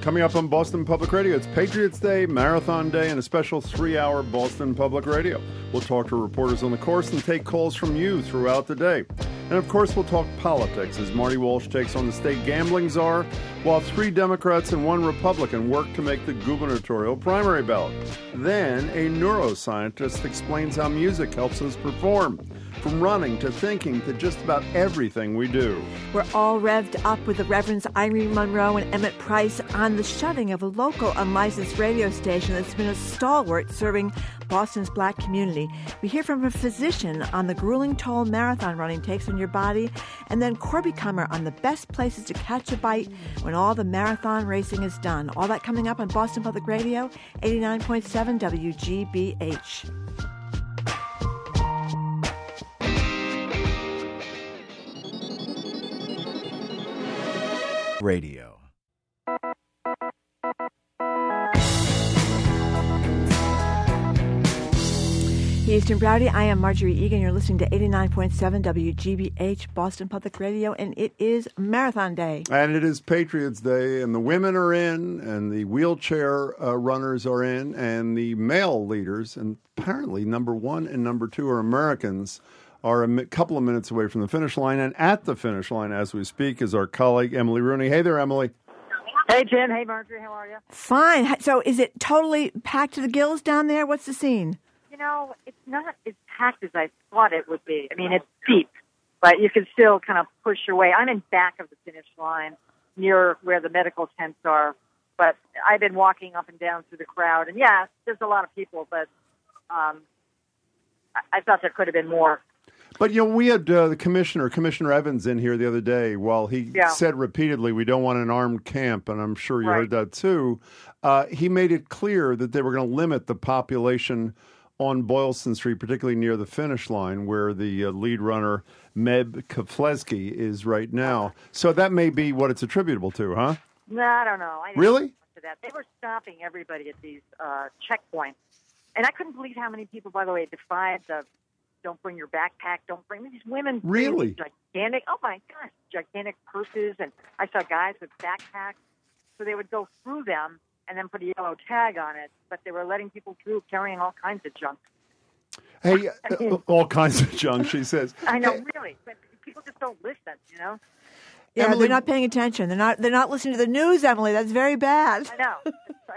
Coming up on Boston Public Radio, it's Patriots Day, Marathon Day, and a special 3-hour Boston Public Radio. We'll talk to reporters on the course and take calls from you throughout the day. And of course, we'll talk politics as Marty Walsh takes on the state gambling czar, while 3 Democrats and 1 Republican work to make the gubernatorial primary ballot. Then, a neuroscientist explains how music helps us perform, from running to thinking to just about everything we do. We're all revved up with the Reverends Irene Monroe and Emmett Price on the shutting of a local unlicensed radio station that's been a stalwart serving Boston's black community. We hear from a physician on the grueling toll marathon running takes on your body, and then Corby Kummer on the best places to catch a bite when all the marathon racing is done. All that coming up on Boston Public Radio, 89.7 WGBH. Radio. Eastern Browdy, I am Marjorie Egan. You're listening to 89.7 WGBH Boston Public Radio, and it is Marathon Day. And it is Patriots Day, and the women are in, and the wheelchair runners are in, and the male leaders, and apparently number 1 and number 2 are Americans, are a couple of minutes away from the finish line. And at the finish line as we speak is our colleague, Emily Rooney. Hey there, Emily. Hey, Jim. Hey, Marjorie. How are you? Fine. So is it totally packed to the gills down there? What's the scene? You know, it's not as packed as I thought it would be. I mean, it's deep, but you can still kind of push your way. I'm in back of the finish line near where the medical tents are, but I've been walking up and down through the crowd. And, yeah, there's a lot of people, but I thought there could have been more. But, you know, we had the Commissioner Evans, in here the other day while he said repeatedly, we don't want an armed camp, and I'm sure you heard that too. He made it clear that they were going to limit the population on Boylston Street, particularly near the finish line where the lead runner, Meb Keflezighi, is right now. So that may be what it's attributable to, huh? No, I don't know. Really? That. They were stopping everybody at these checkpoints. And I couldn't believe how many people, by the way, defied the don't bring your backpack, don't bring these women. Really? Gigantic, oh my gosh, gigantic purses. And I saw guys with backpacks. So they would go through them and then put a yellow tag on it. But they were letting people through carrying all kinds of junk. Hey, all kinds of junk, she says. I know, really. But people just don't listen, you know? Yeah, Emily, they're not paying attention. They're not listening to the news, Emily. That's very bad. I know.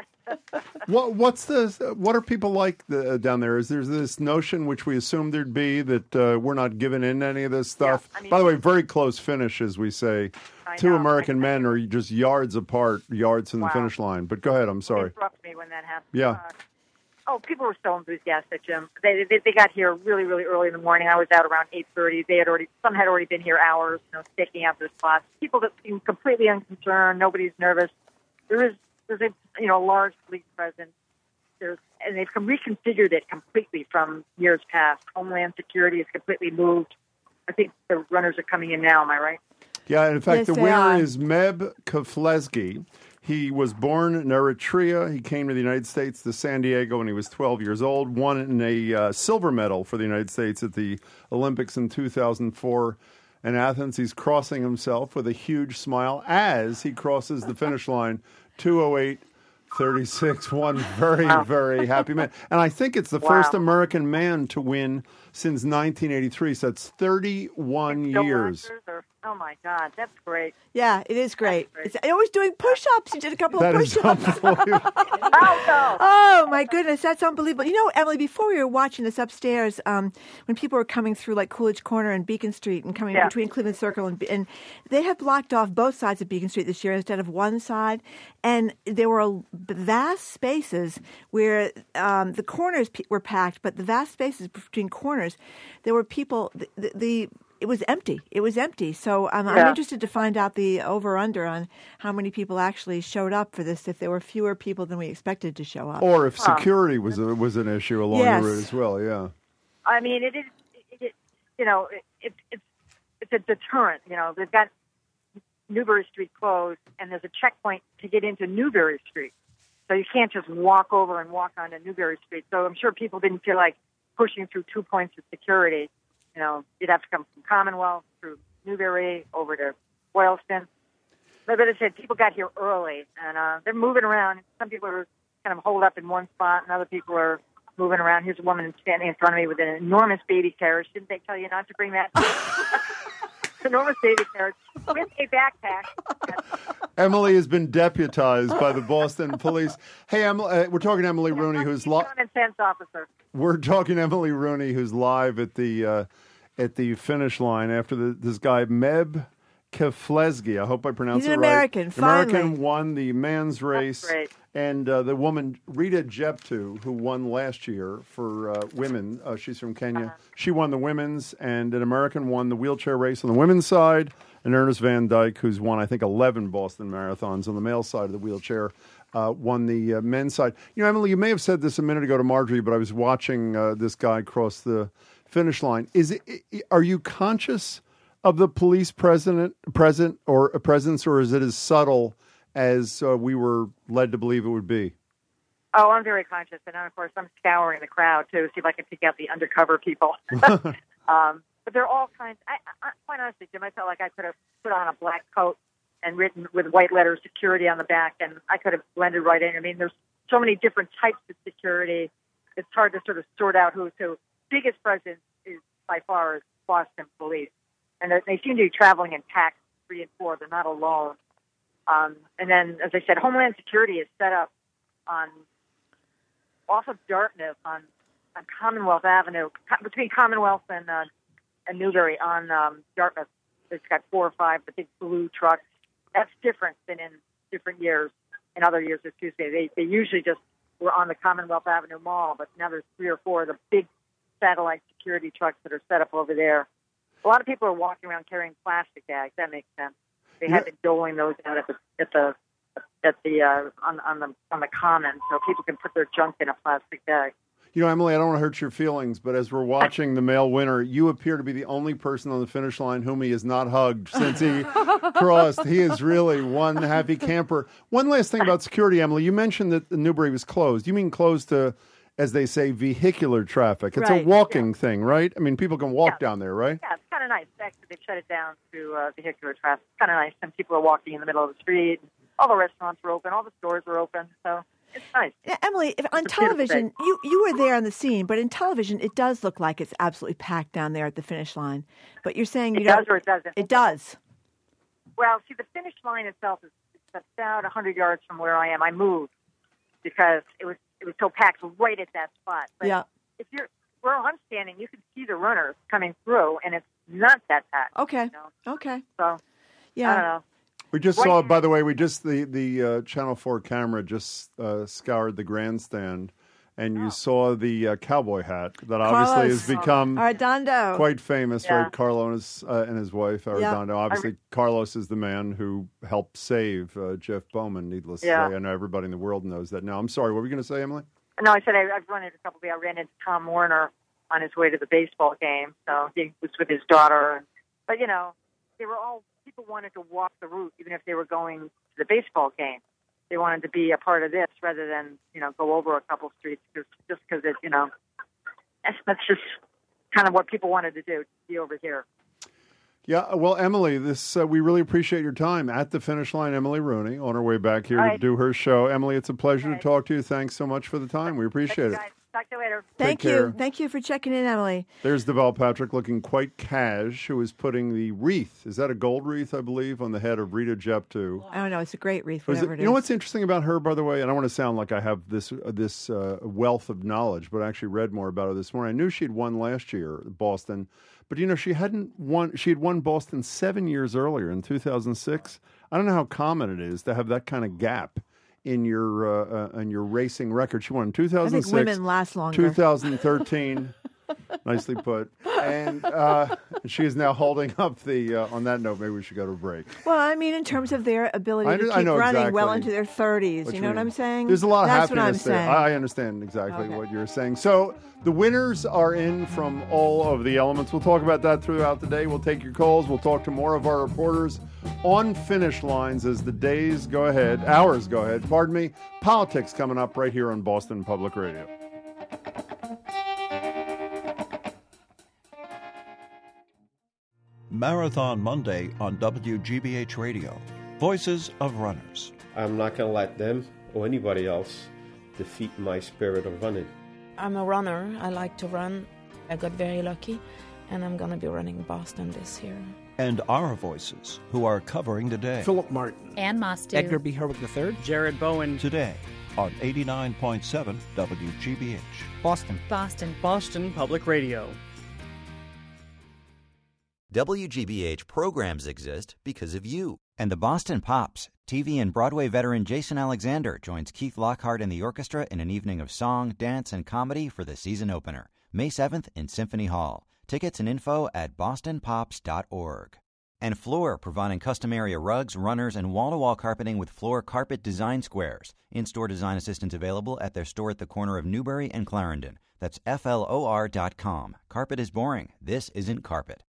What are people like down there? Is there this notion, which we assumed there'd be, that we're not giving in to any of this stuff? Yeah, I mean, by the way, very close finish, as we say. Two American men are just yards apart, yards from the finish line. But go ahead, I'm sorry. It interrupted me when that happened. Yeah. People were so enthusiastic, Jim. They got here really, really early in the morning. I was out around 8:30. Some had already been here hours, staking out their spots. People that seem completely unconcerned. Nobody's nervous. There's a large police presence. And they've reconfigured it completely from years past. Homeland Security is completely moved. I think the runners are coming in now. Am I right? Yeah, in fact, Yes, the they winner are. is Meb Keflezighi. He was born in Eritrea. He came to the United States, to San Diego, when he was 12 years old, won a silver medal for the United States at the Olympics in 2004 in Athens. He's crossing himself with a huge smile as he crosses the finish line, 2:08:36. One very, very happy man. And I think it's the first American man to win since 1983, so it's 31 years. Oh, my God, that's great. Yeah, it is great. It's always doing push-ups. He did a couple of That is push-ups. unbelievable. Oh, my goodness, that's unbelievable. You know, Emily, before we were watching this upstairs, when people were coming through like Coolidge Corner and Beacon Street and coming between Cleveland Circle and they have blocked off both sides of Beacon Street this year instead of one side. And there were vast spaces where the corners were packed, but the vast spaces between corners, there were people, it was empty. It was empty. So I'm interested to find out the over-under on how many people actually showed up for this, if there were fewer people than we expected to show up. Or if security was an issue along the route as well, yeah. I mean, it is, it's a deterrent. They've got Newbury Street closed, and there's a checkpoint to get into Newbury Street. So you can't just walk over and walk onto Newbury Street. So I'm sure people didn't feel like pushing through 2 points of security. You'd have to come from Commonwealth through Newbury over to Boylston. But as I said, people got here early, and they're moving around. Some people are kind of holed up in one spot, and other people are moving around. Here's a woman standing in front of me with an enormous baby carriage. Didn't they tell you not to bring that? Enormous baby carriage with a backpack. Emily has been deputized by the Boston police. Hey, Emily, we're talking to Emily Rooney, who's common sense officer. We're talking to Emily Rooney, who's live at the finish line after this guy Meb Keflezighi. I hope I pronounced it right. He's an American. Finally, American won the men's race. That's great. And the woman, Rita Jeptu, who won last year for women, she's from Kenya. She won the women's, and an American won the wheelchair race on the women's side. And Ernest Van Dyke, who's won, I think, 11 Boston marathons on the male side of the wheelchair, won the men's side. You know, Emily, you may have said this a minute ago to Marjorie, but I was watching this guy cross the finish line. Are you conscious of the police presence, or is it as subtle as we were led to believe it would be? Oh, I'm very conscious, and of course I'm scouring the crowd too, see if I can pick out the undercover people. But there are all kinds. I quite honestly, Jim, I felt like I could have put on a black coat and written with white letters "security" on the back, and I could have blended right in. I mean, there's so many different types of security. It's hard to sort of sort out who's who. Biggest presence is by far is Boston police, and they seem to be traveling in packs 3 and 4. They're not alone. And then, as I said, Homeland Security is set up off of Dartmouth on Commonwealth Avenue, between Commonwealth and Newbury on Dartmouth. It's got 4 or 5 the big blue trucks. That's different than in different years. In other years, excuse me, they usually just were on the Commonwealth Avenue Mall, but now there's 3 or 4 of the big satellite security trucks that are set up over there. A lot of people are walking around carrying plastic bags. That makes sense. They have been doling those out on the common, so people can put their junk in a plastic bag. You know, Emily, I don't want to hurt your feelings, but as we're watching the male winner, you appear to be the only person on the finish line whom he has not hugged since he crossed. He is really one happy camper. One last thing about security, Emily. You mentioned that Newbury was closed. You mean closed to, as they say, vehicular traffic. It's a walking thing, right? I mean, people can walk down there, right? Yeah, it's kind of nice. Actually, they've shut it down to vehicular traffic. It's kind of nice. Some people are walking in the middle of the street. All the restaurants are open. All the stores are open. So it's nice. Yeah, Emily, on television, you were there on the scene, but in television, it does look like it's absolutely packed down there at the finish line. But you're saying it does or it doesn't? It does. Well, see, the finish line itself is about 100 yards from where I am. I moved because it was so packed right at that spot. But if you're where I'm standing, you can see the runners coming through, and it's not that packed. Okay. You know? Okay. So, yeah. I don't know. We just saw, by the way, the Channel 4 camera just scoured the grandstand, and you saw the cowboy hat that obviously has become Arredondo. Quite famous, right? Carlos and his wife, Arredondo. Obviously, Carlos is the man who helped save Jeff Bowman, needless to say. I know everybody in the world knows that now. I'm sorry, what were you going to say, Emily? No, I said I've run into a couple of people. I ran into Tom Warner on his way to the baseball game, so he was with his daughter. But, you know, they were all... People wanted to walk the route, even if they were going to the baseball game. They wanted to be a part of this rather than, you know, go over a couple streets just because it, you know, that's just kind of what people wanted to do, to be over here. Yeah, well, Emily, we really appreciate your time at the finish line. Emily Rooney on her way back here to do her show. Emily, it's a pleasure to talk to you. Thanks so much for the time. We appreciate it. Talk to you later. Thank you. Thank you for checking in, Emily. There's Deval Patrick looking quite cash, who is putting the wreath, is that a gold wreath, I believe, on the head of Rita Jeptu. I don't know. It's a great wreath, whatever it is. You know what's interesting about her, by the way? And I don't want to sound like I have this wealth of knowledge, but I actually read more about her this morning. I knew she had won last year, Boston. But, you know, she had won Boston 7 years earlier in 2006. I don't know how common it is to have that kind of gap in your racing record. She won in 2006. I think women last longer. 2013. Nicely put. And she is now holding up the, on that note, maybe we should go to a break. Well, I mean, in terms of their ability to keep running well into their 30s. You know what I'm saying? There's a lot of happiness there. saying. I understand exactly what you're saying. So the winners are in from all of the elements. We'll talk about that throughout the day. We'll take your calls. We'll talk to more of our reporters on finish lines as the hours go ahead. Pardon me. Politics coming up right here on Boston Public Radio. Marathon Monday on WGBH Radio. Voices of Runners. I'm not going to let them or anybody else defeat my spirit of running. I'm a runner. I like to run. I got very lucky, and I'm going to be running Boston this year. And our voices, who are covering today. Philip Martin. Ann Mostu. Edgar B. Herwick III. Jared Bowen. Today on 89.7 WGBH. Boston. Boston. Boston Public Radio. WGBH programs exist because of you. And the Boston Pops. TV and Broadway veteran Jason Alexander joins Keith Lockhart and the orchestra in an evening of song, dance, and comedy for the season opener, May 7th in Symphony Hall. Tickets and info at bostonpops.org. And Floor, providing custom area rugs, runners, and wall-to-wall carpeting with Floor Carpet Design Squares. In-store design assistance available at their store at the corner of Newbury and Clarendon. That's FLOR.com. Carpet is boring. This isn't carpet.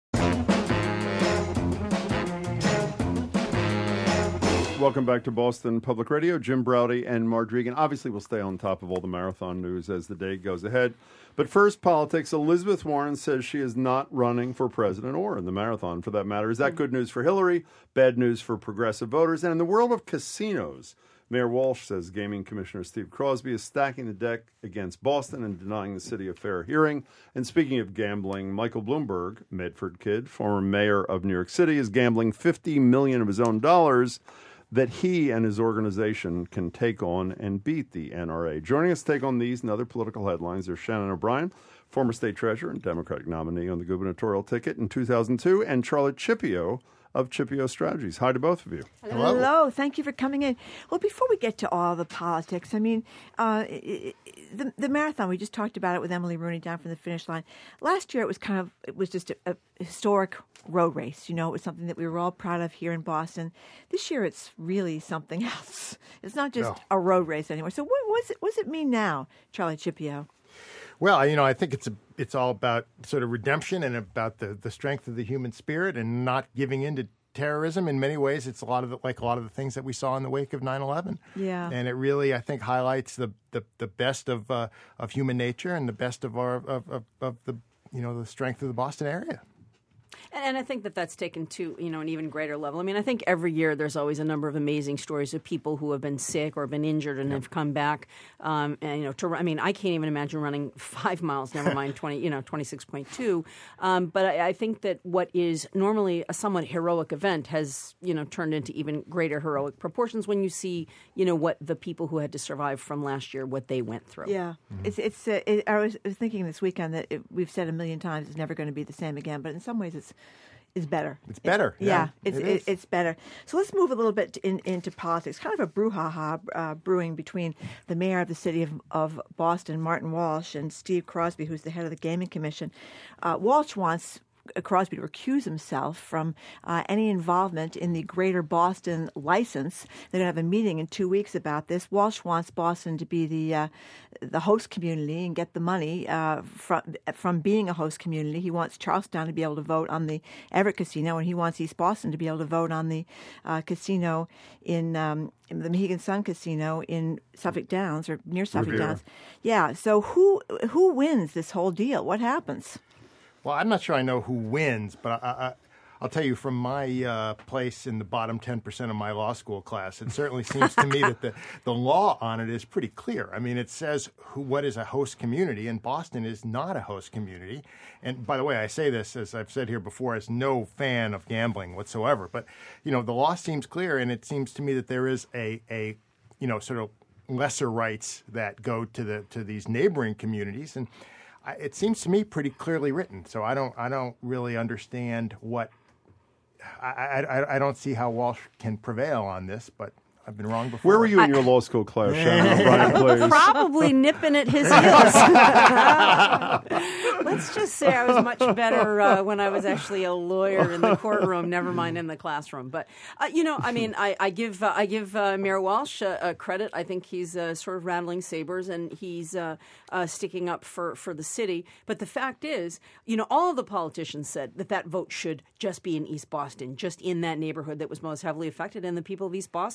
Welcome back to Boston Public Radio. Jim Braude and Marge Regan. Obviously, we'll stay on top of all the marathon news as the day goes ahead. But first, politics. Elizabeth Warren says she is not running for president or in the marathon, for that matter. Is that good news for Hillary? Bad news for progressive voters? And in the world of casinos, Mayor Walsh says Gaming Commissioner Steve Crosby is stacking the deck against Boston and denying the city a fair hearing. And speaking of gambling, Michael Bloomberg, Medford kid, former mayor of New York City, is gambling $50 million of his own dollars that he and his organization can take on and beat the NRA. Joining us to take on these and other political headlines are Shannon O'Brien, former state treasurer and Democratic nominee on the gubernatorial ticket in 2002, and Charlotte Chipio of Chipio Strategies. Hi to both of you. Hello. Thank you for coming in. Well, before we get to all the politics, I mean, the marathon, we just talked about it with Emily Rooney down from the finish line. Last year, it was just a historic road race. You know, it was something that we were all proud of here in Boston. This year, it's really something else. It's not just a road race anymore. So what does it mean now, Charlie Chipio? Well, you know, I think it's all about sort of redemption and about the strength of the human spirit and not giving in to terrorism. In many ways, it's like a lot of the things that we saw in the wake of 9/11. Yeah, and it really, I think, highlights the best of human nature and the best of the the strength of the Boston area. And I think that's taken to, an even greater level. I mean, I think every year there's always a number of amazing stories of people who have been sick or been injured and have come back. I can't even imagine running 5 miles, never mind 26.2. But I think that what is normally a somewhat heroic event has, turned into even greater heroic proportions when you see, what the people who had to survive from last year, what they went through. Yeah. Mm-hmm. I was thinking this weekend that we've said a million times it's never going to be the same again, but in some ways it's better. It's better. It's better. So let's move a little bit into politics. Kind of a brouhaha brewing between the mayor of the city of Boston, Martin Walsh, and Steve Crosby, who's the head of the Gaming Commission. Walsh wants Crosby to recuse himself from any involvement in the Greater Boston license. They're going to have a meeting in 2 weeks about this. Walsh wants Boston to be the host community and get the money from being a host community. He wants Charlestown to be able to vote on the Everett Casino, and he wants East Boston to be able to vote on the casino in the Mohegan Sun Casino in Suffolk Downs or near Suffolk Downs. Yeah. So who wins this whole deal? What happens? Well, I'm not sure I know who wins, but I'll tell you from my place in the bottom 10% of my law school class, it certainly seems to me that the law on it is pretty clear. I mean, it says what is a host community, and Boston is not a host community. And by the way, I say this, as I've said here before, as no fan of gambling whatsoever. But, the law seems clear, and it seems to me that there is a sort of lesser rights that go to these neighboring communities. And it seems to me pretty clearly written, so I don't really understand what I don't see how Walsh can prevail on this, but I've been wrong before. Where were you in your law school class, Shannon O'Brien, please? Probably nipping at his heels. Let's just say I was much better when I was actually a lawyer in the courtroom, never mind in the classroom. But, I give Mayor Walsh credit. I think he's sort of rattling sabers, and he's sticking up for the city. But the fact is, all of the politicians said that vote should just be in East Boston, just in that neighborhood that was most heavily affected, and the people of East Boston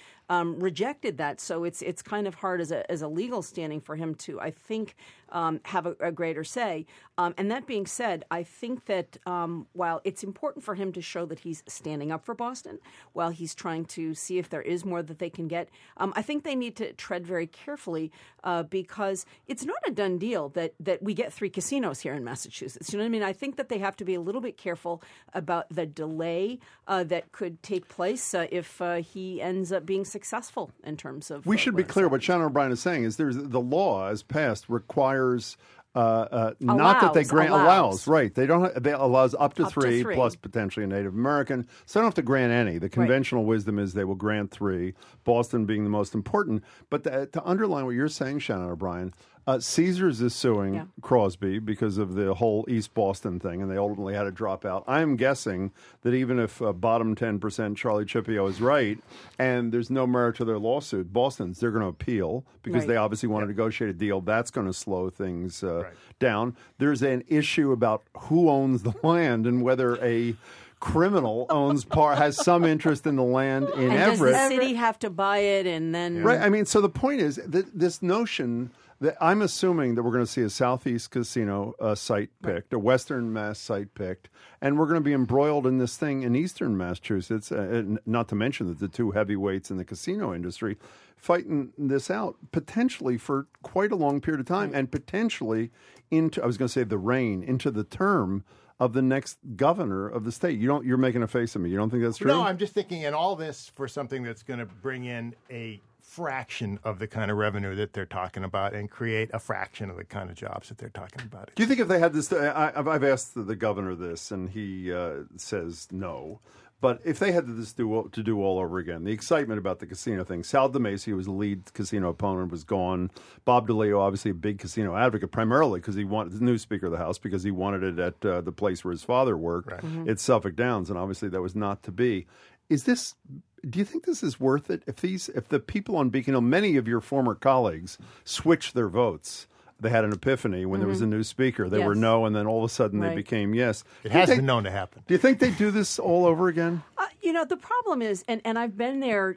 rejected that. So it's kind of hard as a legal standing for him to, I think, have a greater say. And that being said, I think that while it's important for him to show that he's standing up for Boston, while he's trying to see if there is more that they can get, I think they need to tread very carefully because it's not a done deal that we get 3 casinos here in Massachusetts. You know what I mean? I think that they have to be a little bit careful about the delay that could take place if he ends up being successful in terms of. We should be clear. What Shannon O'Brien is saying is the law, as passed, requires not that they grant allows right. They don't. They allows up to three plus potentially a Native American. So they don't have to grant any. The conventional wisdom is they will grant 3. Boston being the most important. But to underline what you're saying, Shannon O'Brien, Caesars is suing Crosby because of the whole East Boston thing, and they ultimately had to drop out. I'm guessing that even if bottom 10% Charlie Chipio is right, and there's no merit to their lawsuit, they're going to appeal because they obviously want to negotiate a deal. That's going to slow things down. There's an issue about who owns the land and whether a criminal has some interest in the land in Everett. Does the city have to buy it and then... Right. I mean, so the point is that this notion... I'm assuming that we're going to see a Southeast casino site picked, a Western Mass site picked, and we're going to be embroiled in this thing in Eastern Massachusetts, not to mention that the 2 heavyweights in the casino industry fighting this out potentially for quite a long period of time and potentially into the term of the next governor of the state. You're making a face at me. You don't think that's true? No, I'm just thinking in all this for something that's going to bring in a fraction of the kind of revenue that they're talking about and create a fraction of the kind of jobs that they're talking about. Do you think if they had this, I've asked the governor this, and he says no, but if they had to do all over again, the excitement about the casino thing, Sal DeMacy, who was the lead casino opponent, was gone. Bob DeLeo, obviously a big casino advocate, primarily because he wanted the new Speaker of the House, because he wanted it at the place where his father worked, at Suffolk Downs, and obviously that was not to be. Do you think this is worth it? If the people on Beacon Hill, many of your former colleagues, switched their votes, they had an epiphany when there was a new speaker. They were no, and then all of a sudden they became yes. It has been known to happen. Do you think they do this all over again? The problem is, and I've been there,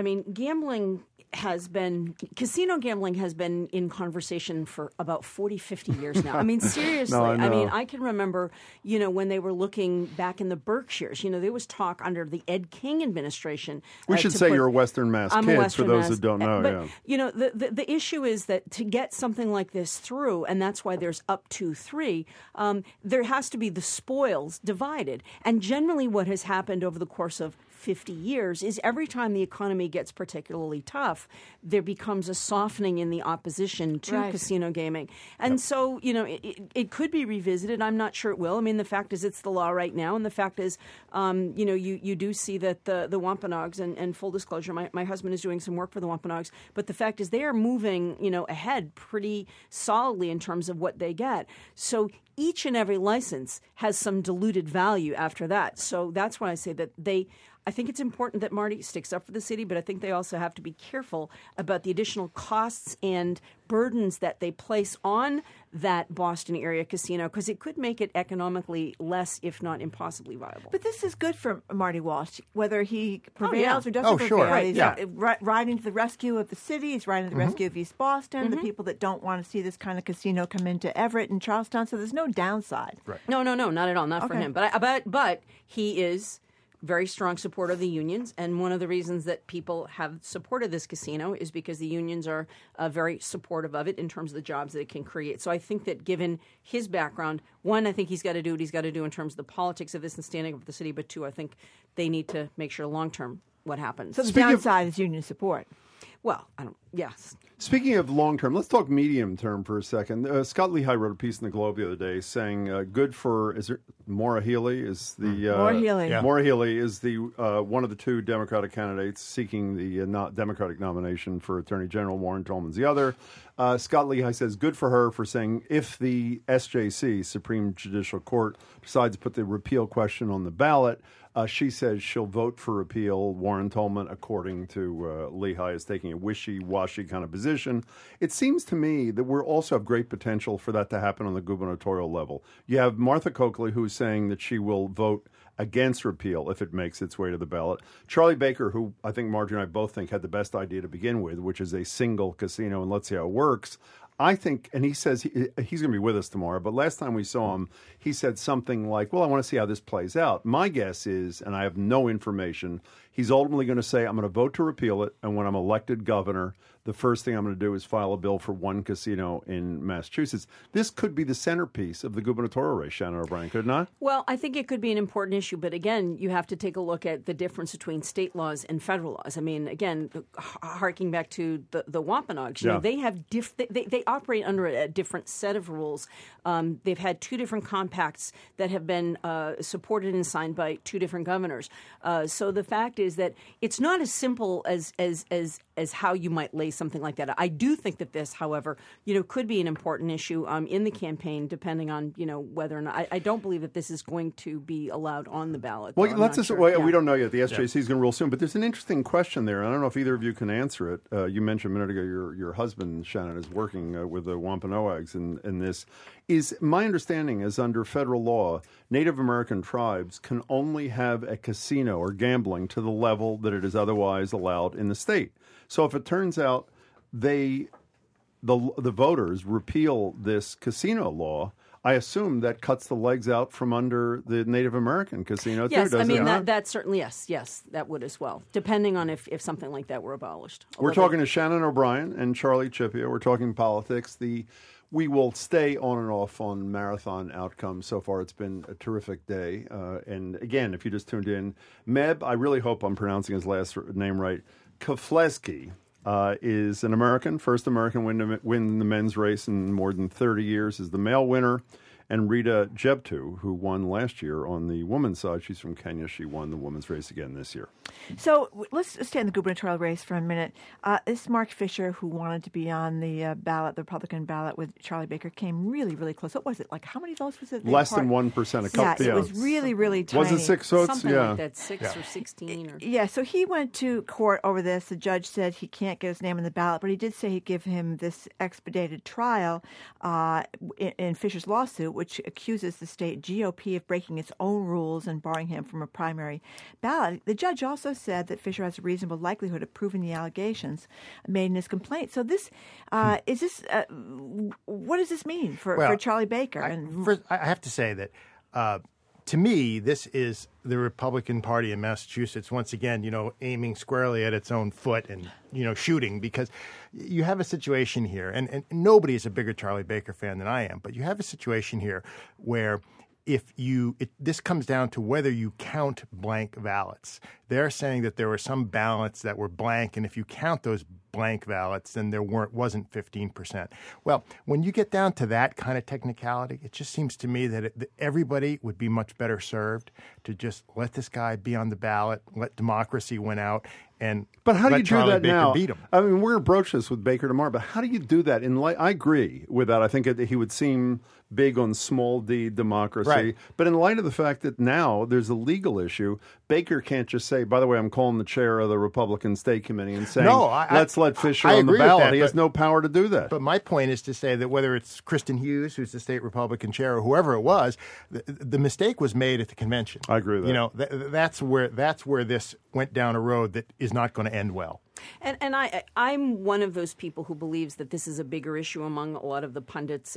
casino gambling has been in conversation for about 40, 50 years now. I mean, seriously. I can remember, when they were looking back in the Berkshires, there was talk under the Ed King administration. We should say you're a Western Mass kid for those that don't know. But, the issue is that to get something like this through, and that's why there's up to 3, there has to be the spoils divided. And generally what has happened over the course of 50 years is every time the economy gets particularly tough, there becomes a softening in the opposition to casino gaming. And so, it could be revisited. I'm not sure it will. I mean, the fact is it's the law right now. And the fact is, you do see that the Wampanoags, and full disclosure, my husband is doing some work for the Wampanoags, but the fact is they are moving, ahead pretty solidly in terms of what they get. So each and every license has some diluted value after that. So that's why I say that I think it's important that Marty sticks up for the city, but I think they also have to be careful about the additional costs and burdens that they place on that Boston area casino, because it could make it economically less, if not impossibly viable. But this is good for Marty Walsh, whether he prevails or doesn't prevail. Sure. He's riding to the rescue of the city. He's riding to the rescue of East Boston, the people that don't want to see this kind of casino come into Everett and Charlestown. So there's no downside. Right. No, not at all. Not for him. But he is very strong supporter of the unions, and one of the reasons that people have supported this casino is because the unions are very supportive of it in terms of the jobs that it can create. So I think that given his background, one, I think he's got to do what he's got to do in terms of the politics of this and standing up for the city, but 2, I think they need to make sure long-term what happens. So the downside is union support. Well, yes. Speaking of long-term, let's talk medium-term for a second. Scott Lehigh wrote a piece in the Globe the other day saying good for, Maura Healey is the... Maura Healey. Yeah. Maura Healey is the one of the 2 Democratic candidates seeking the Democratic nomination for Attorney General. Warren Tolman's the other. Scott Lehigh says good for her for saying if the SJC, Supreme Judicial Court, decides to put the repeal question on the ballot, she says she'll vote for repeal. Warren Tolman, according to Lehigh, is taking a wishy-washy kind of position. It seems to me that we also have great potential for that to happen on the gubernatorial level. You have Martha Coakley, who's saying that she will vote against repeal if it makes its way to the ballot. Charlie Baker, who I think Marjorie and I both think had the best idea to begin with, which is a single casino, and let's see how it works. I think, and he says he's going to be with us tomorrow, but last time we saw him, he said something like, well, I want to see how this plays out. My guess is, and I have no information, he's ultimately going to say, I'm going to vote to repeal it, and when I'm elected governor, the first thing I'm going to do is file a bill for one casino in Massachusetts. This could be the centerpiece of the gubernatorial race, Shannon O'Brien, could it not? Well, I think it could be an important issue, but again, you have to take a look at the difference between state laws and federal laws. I mean, again, harking back to the Wampanoags, you know, they have they operate under a different set of rules. They've had two different compacts that have been supported and signed by two different governors. So the fact is that it's not as simple as how you might lay something like that. I do think that this, however, could be an important issue in the campaign, depending on whether or not. I don't believe that this is going to be allowed on the ballot. Well, we don't know yet. The SJC is going to rule soon, but there's an interesting question there. I don't know if either of you can answer it. You mentioned a minute ago your husband, Shannon, is working with the Wampanoags in this. Is my understanding is under federal law, Native American tribes can only have a casino or gambling to the level that it is otherwise allowed in the state. So if it turns out the voters repeal this casino law, I assume that cuts the legs out from under the Native American casino too. Yes, I mean that certainly yes, that would as well, depending on if something like that were abolished. We're talking to Shannon O'Brien and Charlie Chippia. We're talking politics. We will stay on and off on marathon outcomes. So far, it's been a terrific day. And again, if you just tuned in, Meb, I really hope I'm pronouncing his last name right, Keflezighi, is an American, first American win the men's race in more than 30 years, is the male winner. And Rita Jeptu, who won last year on the women's side, she's from Kenya. She won the women's race again this year. So let's stay in the gubernatorial race for a minute. This Mark Fisher, who wanted to be on the ballot, the Republican ballot with Charlie Baker, came really, really close. What was it? Like, how many votes was it? Less than 1%. Yeah, it was really, really tiny. Was it 6 votes? Something like that, 6 or 16. Or... Yeah, so he went to court over this. The judge said he can't get his name on the ballot, but he did say he'd give him this expedited trial in Fisher's lawsuit, which accuses the state GOP of breaking its own rules and barring him from a primary ballot. The judge also said that Fisher has a reasonable likelihood of proving the allegations made in his complaint. So this is this. What does this mean for Charlie Baker? First, I have to say that to me, this is the Republican Party in Massachusetts once again, aiming squarely at its own foot and shooting, because you have a situation here, and nobody is a bigger Charlie Baker fan than I am, but you have a situation here where this comes down to whether you count blank ballots. They're saying that there were some ballots that were blank, and if you count those blank ballots, then there wasn't 15%. Well, when you get down to that kind of technicality, it just seems to me that everybody would be much better served to just let this guy be on the ballot, let democracy win out, but how do you do Charlie that Baker now? Beat him. I mean, we're going to broach this with Baker tomorrow, but how do you do that? I agree with that. I think he would seem big on small d democracy. Right. But in light of the fact that now there's a legal issue, Baker can't just say, by the way, I'm calling the chair of the Republican State Committee and saying, let's let Fisher on the ballot. He has no power to do that. But my point is to say that whether it's Kristen Hughes, who's the state Republican chair, or whoever it was, the mistake was made at the convention. I agree with that. That's where this went down a road that is not going to end well. And I'm one of those people who believes that this is a bigger issue among a lot of the pundits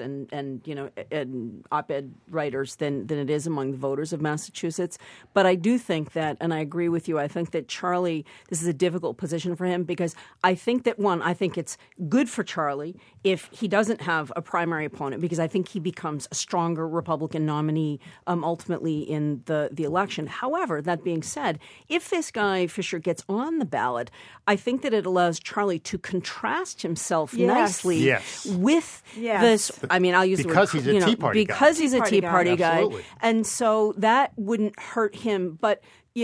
and op-ed writers than it is among the voters of Massachusetts. But I do think that, and I agree with you, I think that Charlie, this is a difficult position for him, because I think that, I think it's good for Charlie if he doesn't have a primary opponent, because I think he becomes a stronger Republican nominee ultimately in the election. However, that being said, if this guy Fisher gets on the ballot, I think that it allows Charlie to contrast himself nicely with this. I mean, I'll use the word because he's a Tea Party guy. Because he's a Tea Party guy, Absolutely. and so that wouldn't hurt him. But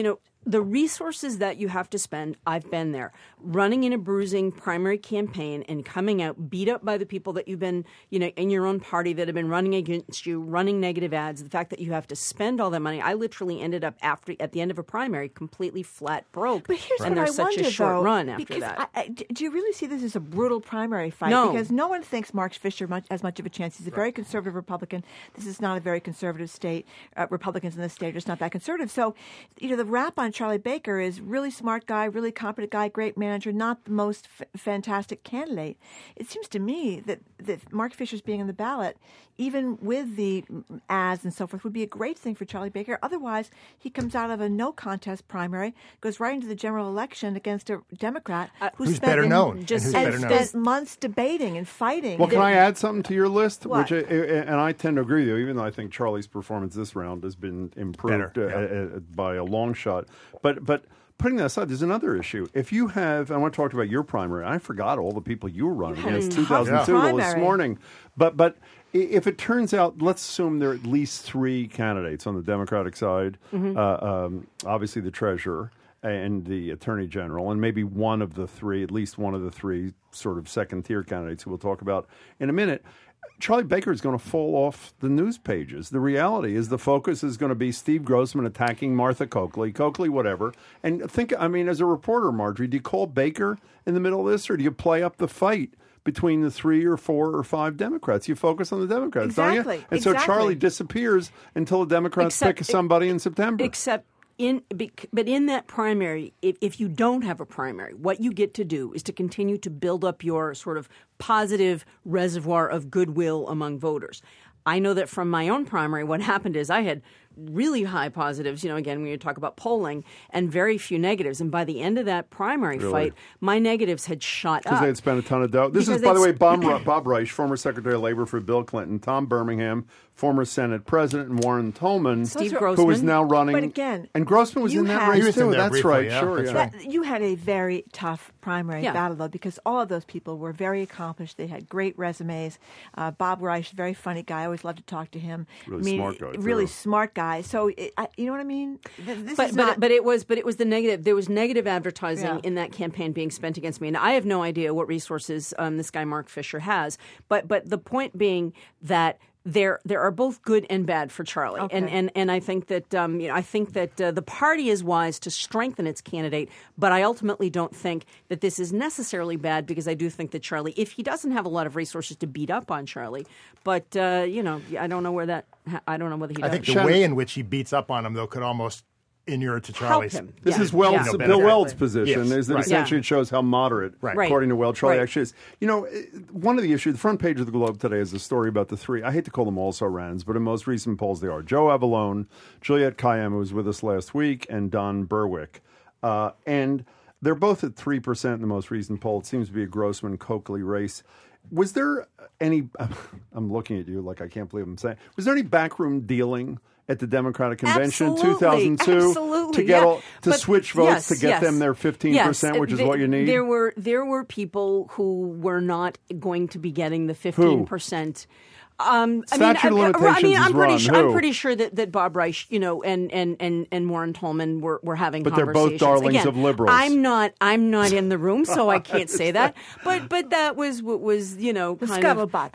the resources that you have to spend, I've been there. Running in a bruising primary campaign and coming out beat up by the people that you've been, in your own party that have been running against you, running negative ads, the fact that you have to spend all that money. I literally ended up at the end of a primary completely flat broke. But here's and what there's I such wonder, a short though, run after that. Do you really see this as a brutal primary fight? No. Because no one thinks Mark Fisher as much of a chance. He's a very conservative Republican. This is not a very conservative state. Republicans in this state are just not that conservative. So, the rap on Charlie Baker is really smart guy, really competent guy, great manager, not the most fantastic candidate. It seems to me that Mark Fisher's being in the ballot, even with the ads and so forth, would be a great thing for Charlie Baker. Otherwise, he comes out of a no-contest primary, goes right into the general election against a Democrat who's better known. Spent months debating and fighting. Well, can I add something to your list? What? And I tend to agree with you, even though I think Charlie's performance this round has been improved by a long shot. But putting that aside, there's another issue. If you have, I want to talk about your primary. I forgot all the people you were running against 2002 till this morning. But if it turns out, let's assume there are at least 3 candidates on the Democratic side, obviously the treasurer and the attorney general, and maybe one of the 3, at least one of the 3 sort of second-tier candidates who we'll talk about in a minute. Charlie Baker is going to fall off the news pages. The reality is the focus is going to be Steve Grossman attacking Martha Coakley, whatever. And as a reporter, Marjorie, do you call Baker in the middle of this, or do you play up the fight between the 3 or 4 or 5 Democrats? You focus on the Democrats, don't you? And so Charlie disappears until the Democrats pick somebody in September. But in that primary, if you don't have a primary, what you get to do is to continue to build up your sort of positive reservoir of goodwill among voters. I know that from my own primary, what happened is I had really high positives, again, when you talk about polling, and very few negatives. And by the end of that primary fight, my negatives had shot up. Because they had spent a ton of dough. This is, by the way, Bob Reich, former Secretary of Labor for Bill Clinton, Tom Birmingham, former Senate President, and Warren Tolman, Steve Grossman, who is now running. But again, and Grossman was in that race too. That's briefly, right. yeah. Sure, That's yeah. You had a very tough primary battle, though, because all of those people were very accomplished. They had great resumes. Bob Reich, very funny guy. I always loved to talk to him. Really smart guy. Really smart guy. So you know what I mean? But it was the negative. There was negative advertising in that campaign being spent against me, and I have no idea what resources this guy Mark Fisher has. But the point being that there are both good and bad for Charlie, and I think that the party is wise to strengthen its candidate, but I ultimately don't think that this is necessarily bad, because I do think that Charlie, if he doesn't have a lot of resources to beat up on Charlie, but I don't know whether he does. I think the way in which he beats up on him, though, could almost inure to Charlie's. Help him. This is Bill Weld's position, is that essentially it shows how moderate, according to Weld, Charlie actually is. One of the issues, the front page of the Globe today is a story about the 3. I hate to call them also-rans, but in most recent polls they are. Joe Avalone, Juliette Kayyem, who was with us last week, and Don Berwick. And they're both at 3% in the most recent poll. It seems to be a Grossman-Coakley race. Was there any, I'm looking at you like I can't believe I'm saying, was there any backroom dealing at the Democratic Convention in 2002 to get switch votes to get them their 15%, which is what you need? There were people who were not going to be getting the 15%. I'm pretty sure that Bob Reich, and Warren Tolman were having conversations. But they're both darlings of liberals. I'm not in the room, so I can't say that. But that was what was the scuttlebutt,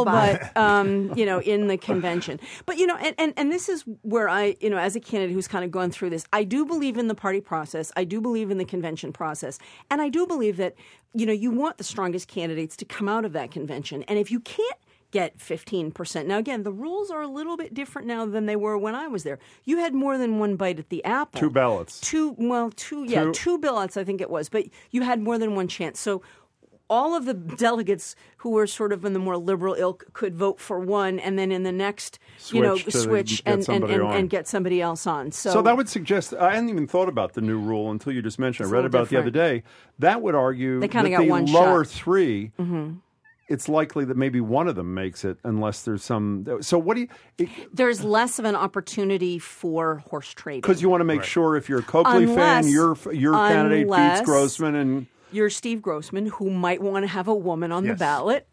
in the convention. But and this is where I as a candidate who's kind of gone through this, I do believe in the party process. I do believe in the convention process, and I do believe that you want the strongest candidates to come out of that convention, and if you can't get 15%. Now, again, the rules are a little bit different now than they were when I was there. You had more than one bite at the apple. 2 ballots. Two ballots, I think it was. But you had more than one chance. So all of the delegates who were sort of in the more liberal ilk could vote for one, and then in the next, switch and get somebody else on. So that would suggest, I hadn't even thought about the new rule until you just mentioned it. I read about it the other day. That would argue that the lower 3... Mm-hmm. It's likely that maybe one of them makes it, unless there's some. So what do you? There's less of an opportunity for horse trading, because you want to make sure if you're a Coakley fan, your candidate beats Grossman, and you're Steve Grossman, who might want to have a woman on the ballot.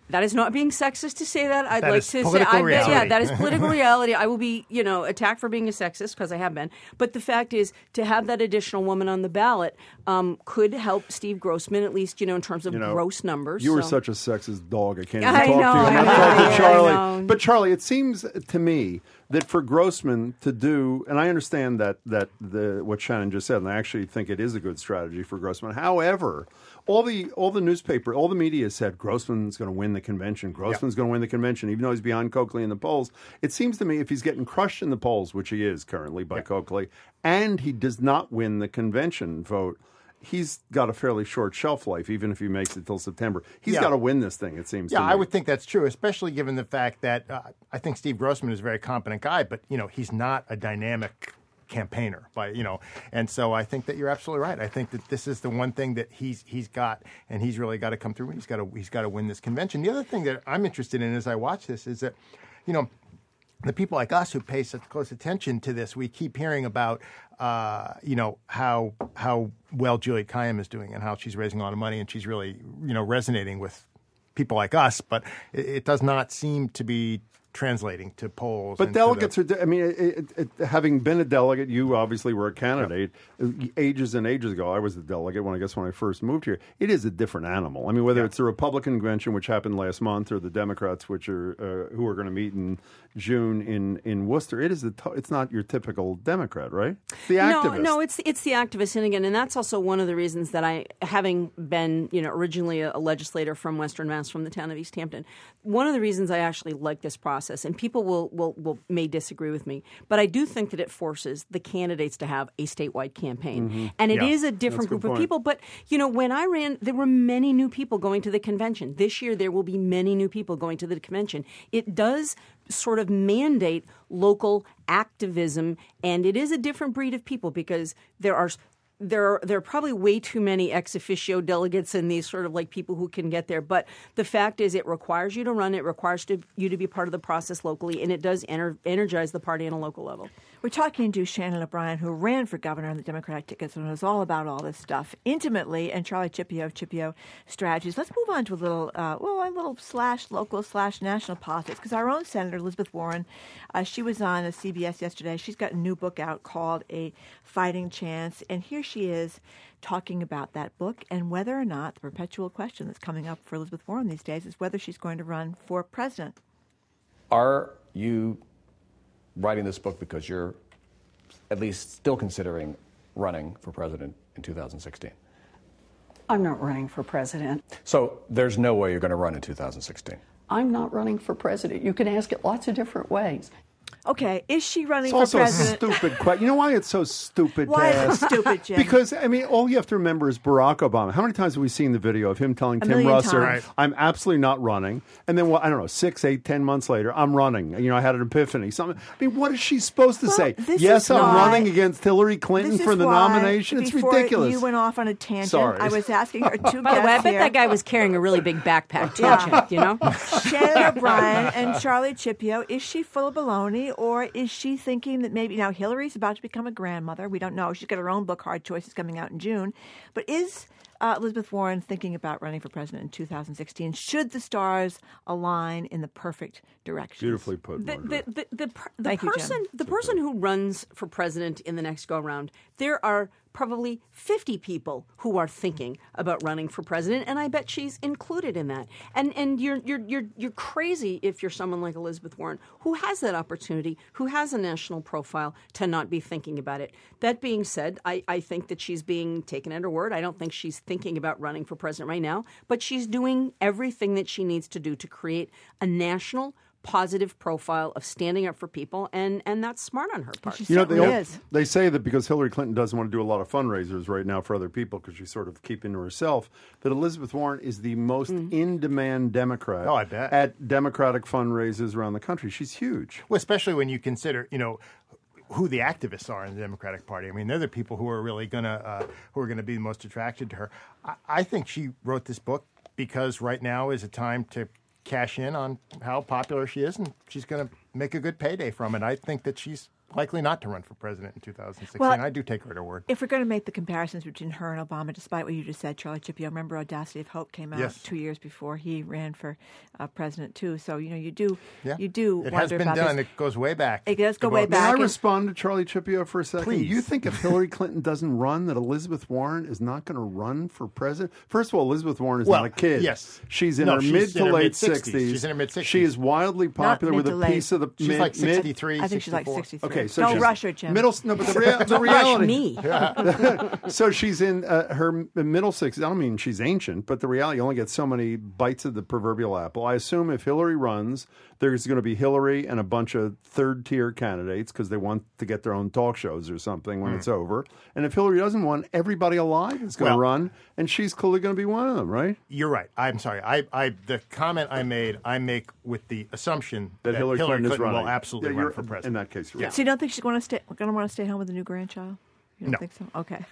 That is not being sexist to say that. I'd That like is to say, political reality. yeah, that is political reality. I will be, attacked for being a sexist because I have been. But the fact is, to have that additional woman on the ballot could help Steve Grossman, at least, in terms of gross numbers. You were such a sexist dog. I can't even I talk know, to you. I'm I not talking know, to Charlie. I know. But Charlie, it seems to me that for Grossman to do, and I understand that what Shannon just said, and I actually think it is a good strategy for Grossman. However, all the newspaper, all the media said Grossman's going to win the convention. Grossman's going to win the convention, even though he's behind Coakley in the polls. It seems to me if he's getting crushed in the polls, which he is currently by Coakley, and he does not win the convention vote, he's got a fairly short shelf life, even if he makes it till September. He's got to win this thing, it seems to me. Yeah, I would think that's true, especially given the fact that I think Steve Grossman is a very competent guy, but, he's not a dynamic campaigner, and so I think that you're absolutely right. I think that this is the one thing that he's got, and he's really got to come through. He's got to win this convention. The other thing that I'm interested in as I watch this is that, the people like us who pay such close attention to this, we keep hearing about, how well Juliette Kayyem is doing and how she's raising a lot of money and she's really, resonating with people like us. But it does not seem to be translating to polls. But delegates are, having been a delegate, you obviously were a candidate ages and ages ago. I was a delegate when I first moved here. It is a different animal. I mean, whether it's the Republican convention, which happened last month, or the Democrats, which are who are going to meet in June in Worcester, it's not your typical Democrat, right? It's the activist. No, it's the activist. And that's also one of the reasons that I, having been, originally a legislator from Western Mass, from the town of East Hampton, one of the reasons I actually like this process, and people may disagree with me, but I do think that it forces the candidates to have a statewide campaign. Mm-hmm. And it is a different group of people. But, when I ran, there were many new people going to the convention. This year, there will be many new people going to the convention. It does sort of mandate local activism, and it is a different breed of people because there are probably way too many ex officio delegates and these sort of like people who can get there. But the fact is it requires you to run. It requires you to be part of the process locally, and it does energize the party on a local level. We're talking to Shannon O'Brien, who ran for governor on the Democratic tickets and knows all about all this stuff intimately, and Charlie Cipio of Cipio Strategies. Let's move on to a little /local/national politics, because our own Senator Elizabeth Warren, she was on CBS yesterday. She's got a new book out called A Fighting Chance, and here she is talking about that book and whether or not the perpetual question that's coming up for Elizabeth Warren these days is whether she's going to run for president. Are you writing this book because you're at least still considering running for president in 2016? I'm not running for president. So there's no way you're going to run in 2016? I'm not running for president. You can ask it lots of different ways. Okay, is she running for president? It's also a stupid question. You know why it's so stupid? Why is it stupid, Jim? Because, all you have to remember is Barack Obama. How many times have we seen the video of him telling Tim Russert, I'm absolutely not running? And then, 6, 8, 10 months later, I'm running. I had an epiphany. What is she supposed to say? Yes, I'm running against Hillary Clinton for the nomination? It's ridiculous. You went off on a tangent. Sorry. I was asking her two By the way, I guests bet here. that guy was carrying a really big backpack, too, Shannon O'Brien and Charlie Cipio, is she full of baloney, or is she thinking that maybe now Hillary's about to become a grandmother? We don't know. She's got her own book, Hard Choices, coming out in June. But is Elizabeth Warren thinking about running for president in 2016? Should the stars align in the perfect direction? Beautifully put. The person who runs for president in the next go around, there are probably 50 people who are thinking about running for president, and I bet she's included in that. And you're crazy if you're someone like Elizabeth Warren, who has that opportunity, who has a national profile, to not be thinking about it. That being said, I think that she's being taken at her word. I don't think she's thinking about running for president right now, but she's doing everything that she needs to do to create a national positive profile of standing up for people, and that's smart on her part. They say that because Hillary Clinton doesn't want to do a lot of fundraisers right now for other people because she's sort of keeping to herself, that Elizabeth Warren is the most in-demand Democrat at Democratic fundraisers around the country. She's huge. Well, especially when you consider, who the activists are in the Democratic Party. I mean, they're the people who are really going to be the most attracted to her. I think she wrote this book because right now is a time to cash in on how popular she is, and she's going to make a good payday from it. I think that she's likely not to run for president in 2016. Well, I do take her at her word. If we're going to make the comparisons between her and Obama, despite what you just said, Charlie Chippio, remember Audacity of Hope came out 2 years before he ran for president too. So you do It has been done. It goes way back. It does go way back. May I respond to Charlie Chippio for a second? Please. You think if Hillary Clinton doesn't run, that Elizabeth Warren is not going to run for president? First of all, Elizabeth Warren is not a kid. Yes. She's in her mid to late 60s. She's in her mid-60s. She is wildly popular with a piece of the She's like 63, I think 64. she's like 63. Okay, so don't she's rush her, Jim. No, but the reality. Rush me. So she's in her middle 60s. I don't mean she's ancient, but the reality, you only get so many bites of the proverbial apple. I assume if Hillary runs, there's going to be Hillary and a bunch of third-tier candidates because they want to get their own talk shows or something when it's over. And if Hillary doesn't win, everybody alive is going to run, and she's clearly going to be one of them, right? You're right. I'm sorry. The comment I make with the assumption that Hillary Clinton will absolutely run for president. In that case, you're right. So you don't think she's going to want to stay home with a new grandchild? You don't No. think so? Okay.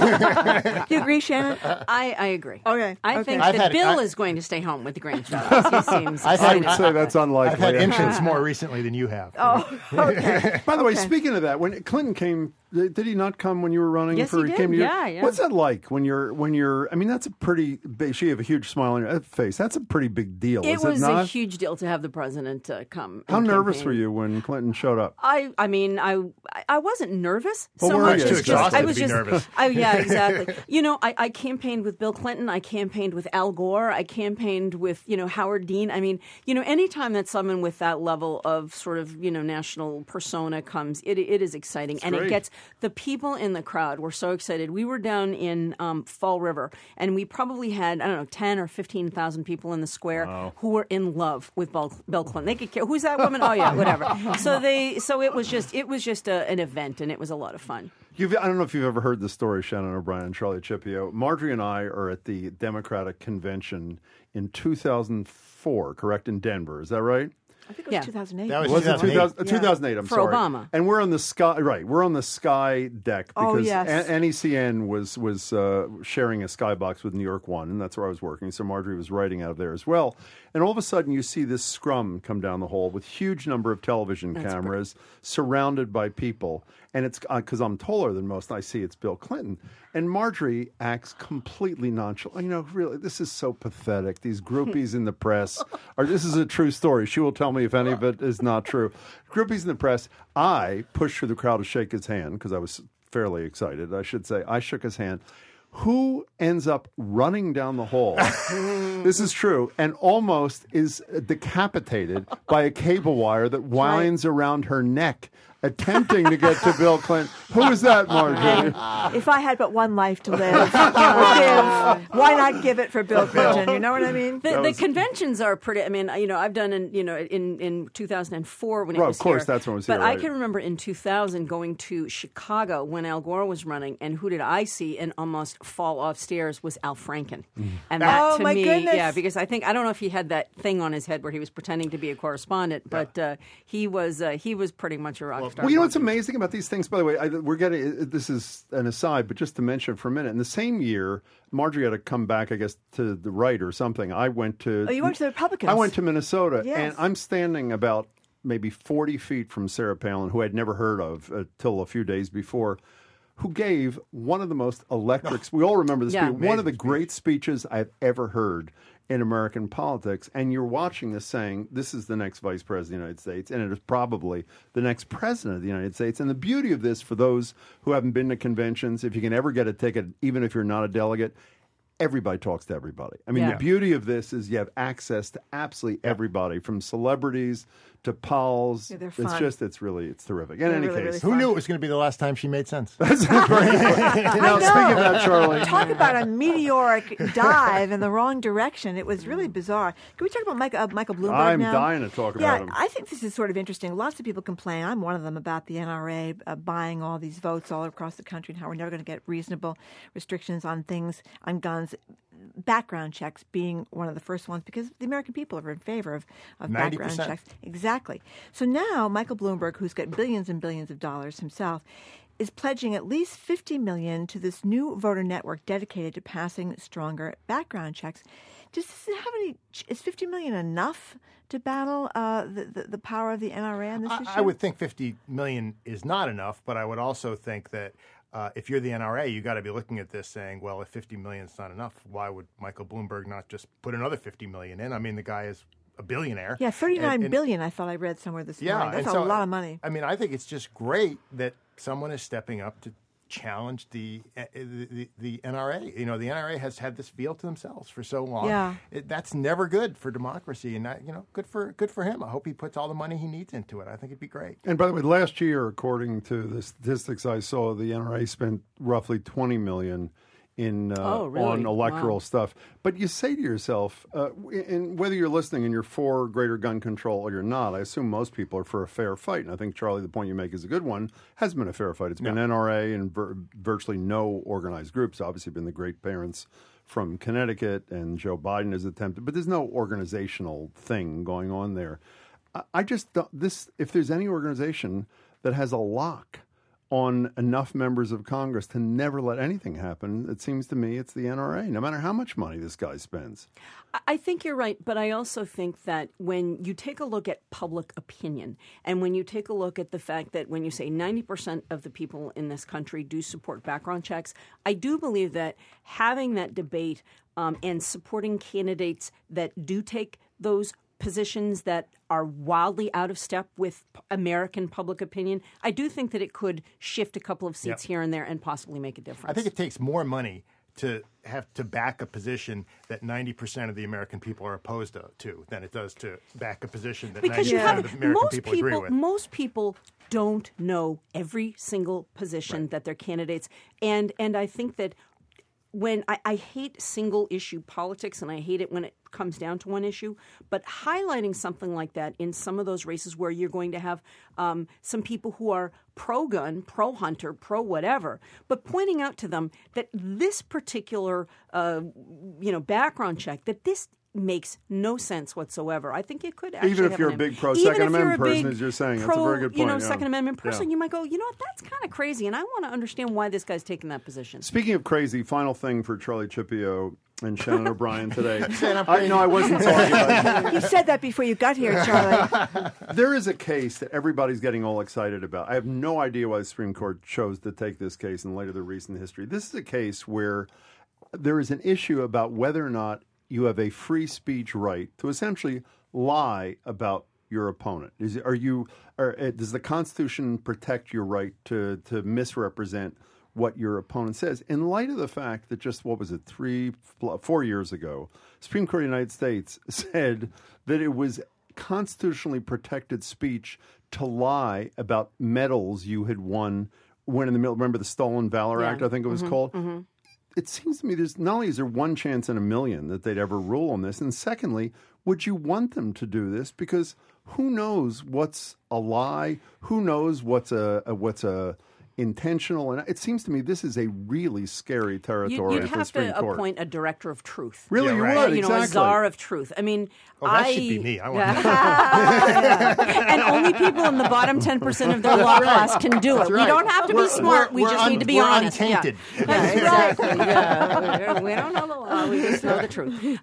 You agree, Shannon? I agree. Okay. I think I've that had- Bill I- is going to stay home with the grandchild. He seems I would say that's unlikely. I've had infants more recently than you have. Oh, okay. By the way, speaking of that, when Clinton came, did he not come when you were running? Yes, he did. Came to you? Yeah. What's that like when you're? I mean, that's a pretty big. She have a huge smile on your face. That's a pretty big deal. It is was it not? a huge deal to have the president come. How and nervous campaign. were you when Clinton showed up? I mean, I wasn't nervous. Well, so were much you? as Too just exhausted I to was be just nervous. yeah, exactly. I campaigned with Bill Clinton. I campaigned with Al Gore. I campaigned with Howard Dean. I mean, anytime that someone with that level of sort of national persona comes, it is exciting, and great. it gets the people in the crowd were so excited. We were down in Fall River, and we probably had 10 or 15,000 people in the square who were in love with Bill Clinton. They could care who's that woman. Oh yeah, whatever. So it was just an event, and it was a lot of fun. I don't know if you've ever heard the story, Shannon O'Brien and Charlie Chippio. Marjorie and I are at the Democratic Convention in 2004, correct, in Denver. Is that right? I think it was 2008. That Was it 2008? 2008? I'm For sorry. Obama. And we're on the sky. Right, we're on the Sky deck because Oh, yes. NECN was sharing a skybox with New York One, and that's where I was working. So Marjorie was writing out of there as well. And all of a sudden, you see this scrum come down the hall with huge number of television cameras surrounded by people. And it's because I'm taller than most, I see it's Bill Clinton. And Marjorie acts completely nonchalant. Really, this is so pathetic. These groupies in the press this is a true story. She will tell me if any of it is not true. Groupies in the press. I pushed through the crowd to shake his hand because I was fairly excited, I should say. I shook his hand. Who ends up running down the hall? This is true, and almost is decapitated by a cable wire that winds around her neck, attempting to get to Bill Clinton. Who is that, Marjorie? If I had but one life to live, why not give it for Bill Clinton? You know what I mean? The conventions are pretty. I mean, I've done in 2004 when it was of course, here. that's when it was but here, I right. can remember in 2000 going to Chicago when Al Gore was running, and who did I see and almost fall off stairs was Al Franken, and that Oh, to my me, goodness. yeah, because I don't know if he had that thing on his head where he was pretending to be a correspondent, but he was pretty much a rock star. Well, you know what's amazing about these things, by the way, we're getting, this is an aside, but just to mention for a minute, in the same year, Marjorie had to come back, I guess, to the right or something. I went to... Oh, you went to the Republicans. I went to Minnesota, Yes. and I'm standing about maybe 40 feet from Sarah Palin, who I'd never heard of till a few days before, who gave one of the most electric... We all remember this speech. One of the great speeches I've ever heard in American politics, and you're watching this saying, this is the next vice president of the United States, and it is probably the next president of the United States. And the beauty of this, for those who haven't been to conventions, if you can ever get a ticket, even if you're not a delegate, everybody talks to everybody. I mean, the beauty of this is you have access to absolutely everybody, from celebrities to pals. Yeah, they're It's fun. just, it's terrific. In any really, case, really Who knew it was going to be the last time she made sense? now speaking of that, Charlie. Talk about a meteoric dive in the wrong direction. It was really bizarre. Can we talk about Michael Bloomberg I'm now? dying to talk about him. Yeah, I think this is sort of interesting. Lots of people complain. I'm one of them about the NRA buying all these votes all across the country and how we're never going to get reasonable restrictions on things, on guns. Background checks being one of the first ones because the American people are in favor of background 90%. checks. Exactly. So now Michael Bloomberg, who's got billions and billions of dollars himself, is pledging at least $50 million to this new voter network dedicated to passing stronger background checks. Is $50 million enough to battle the power of the NRA on this issue? I would think $50 million is not enough, but I would also think that if you're the NRA, you got to be looking at this saying, well, if $50 million is not enough, why would Michael Bloomberg not just put another $50 million in? I mean, the guy is a billionaire. Yeah, $39 billion, I thought I read somewhere this morning. That's a lot of money. I mean, I think it's just great that someone is stepping up to challenge the NRA. You know, the NRA has had this field to themselves for so long. Yeah. That's never good for democracy, and that, good for him. I hope he puts all the money he needs into it. I think it'd be great. And by the way, last year, according to the statistics I saw, the NRA spent roughly $20 million on electoral stuff. But you say to yourself, and whether you're listening and you're for greater gun control or you're not, I assume most people are for a fair fight. And I think, Charlie, the point you make is a good one. Hasn't been a fair fight. It's been NRA and virtually no organized groups. Obviously, been the great parents from Connecticut, and Joe Biden has attempted. But there's no organizational thing going on there. I just don't, if there's any organization that has a lock on enough members of Congress to never let anything happen, it seems to me it's the NRA, no matter how much money this guy spends. I think you're right, but I also think that when you take a look at public opinion, and when you take a look at the fact that when you say 90% of the people in this country do support background checks, I do believe that having that debate and supporting candidates that do take those positions that are wildly out of step with American public opinion, I do think that it could shift a couple of seats here and there and possibly make a difference. I think it takes more money to have to back a position that 90% of the American people are opposed to than it does to back a position that 90% of the American people agree with. Most people don't know every single position that their candidates, and I think that when I hate single issue politics, and I hate it when it comes down to one issue, but highlighting something like that in some of those races where you're going to have some people who are pro-gun, pro-hunter, pro-whatever, but pointing out to them that this particular background check, that this makes no sense whatsoever. I think it could actually even if you're a big pro-Second Amendment person, as you're saying, that's a very good point. Second Amendment person, you might go, what, that's kind of crazy, and I want to understand why this guy's taking that position. Speaking of crazy, final thing for Charlie Chippio and Shannon O'Brien today. I wasn't talking about you. Said that before you got here, Charlie. There is a case that everybody's getting all excited about. I have no idea why the Supreme Court chose to take this case in light of the recent history. This is a case where there is an issue about whether or not you have a free speech right to essentially lie about your opponent. Does the Constitution protect your right to misrepresent what your opponent says? In light of the fact that just, 4 years ago, Supreme Court of the United States said that it was constitutionally protected speech to lie about medals you had won when in the middle, remember the Stolen Valor Act, I think it was called? Mm-hmm. It seems to me there's not only is there one chance in a million that they'd ever rule on this, and secondly, would you want them to do this? Because who knows what's a lie? Who knows what's a intentional? And it seems to me this is a really scary territory. You'd have to appoint a director of truth. Really, you would, exactly. A czar of truth. I mean, that should be me. I want that. And only people in the bottom 10% of their law class can do it. That's right. We don't have to be smart. We just need to be honest. Untainted. Yeah, exactly. We don't know the law. We just know the truth.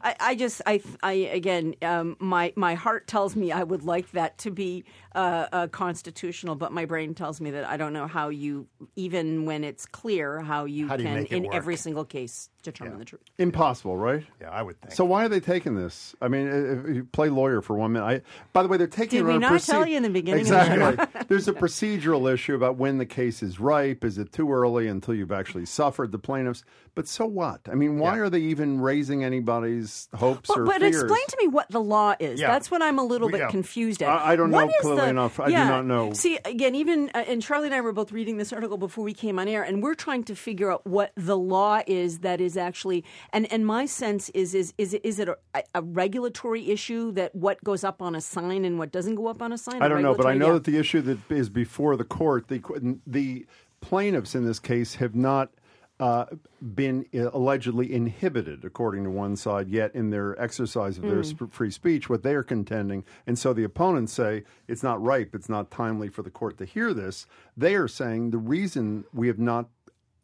Again, my heart tells me I would like that to be constitutional, but my brain tells me that I don't know how you, even when it's clear, how you can, in every single case, determine the truth. Impossible, right? Yeah, I would think. So why are they taking this? I mean, if you play lawyer for 1 minute. By the way, they're taking. Did we not tell you in the beginning? Exactly. There's a procedural issue about when the case is ripe. Is it too early until you've actually suffered the plaintiffs? But so what? I mean, why are they even raising anybody's hopes or fears? But explain to me what the law is. Yeah. That's what I'm a little bit confused at. I don't know clearly enough. I do not know. See, again, even and Charlie and I were both reading this article before we came on air, and we're trying to figure out what the law is that is actually. And my sense is it a regulatory issue that what goes up on a sign and what doesn't go up on a sign? I don't know, but I know that the issue that is before the court, the plaintiffs in this case have not been allegedly inhibited, according to one side, yet in their exercise of their free speech, what they are contending. And so the opponents say it's not ripe, it's not timely for the court to hear this. They are saying the reason we have not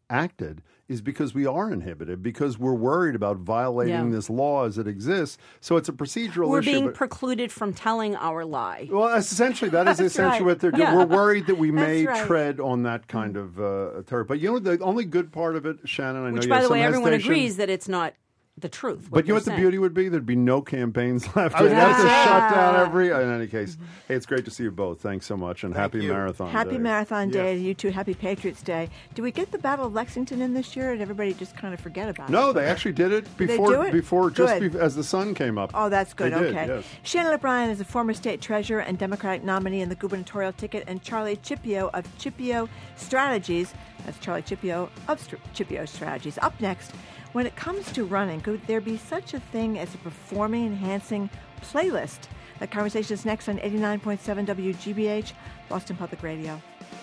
acted is because we are inhibited, because we're worried about violating this law as it exists. So it's a procedural We're issue. being precluded from telling our lie. Well, essentially, that is essentially what they're doing. We're worried that we may tread on that kind of territory. But you know, the only good part of it, Shannon, I know Which, you by have the some way, everyone hesitation. agrees that it's not the truth. But you know what the beauty would be? There'd be no campaigns left. They'd have to shut down every... In any case, hey, it's great to see you both. Thanks so much, and happy Marathon Day. Happy Marathon Day to you too. Happy Patriots Day. Do we get the Battle of Lexington in this year, or did everybody just kind of forget about it? No, they actually did it before as the sun came up. Oh, that's good. They did, okay. yes. Shannon O'Brien is a former state treasurer and Democratic nominee in the gubernatorial ticket, and Charlie Cipio of Cipio Strategies. That's Charlie Cipio of Cipio Strategies. Up next, when it comes to running, could there be such a thing as a performing-enhancing playlist? That conversation is next on 89.7 WGBH, Boston Public Radio.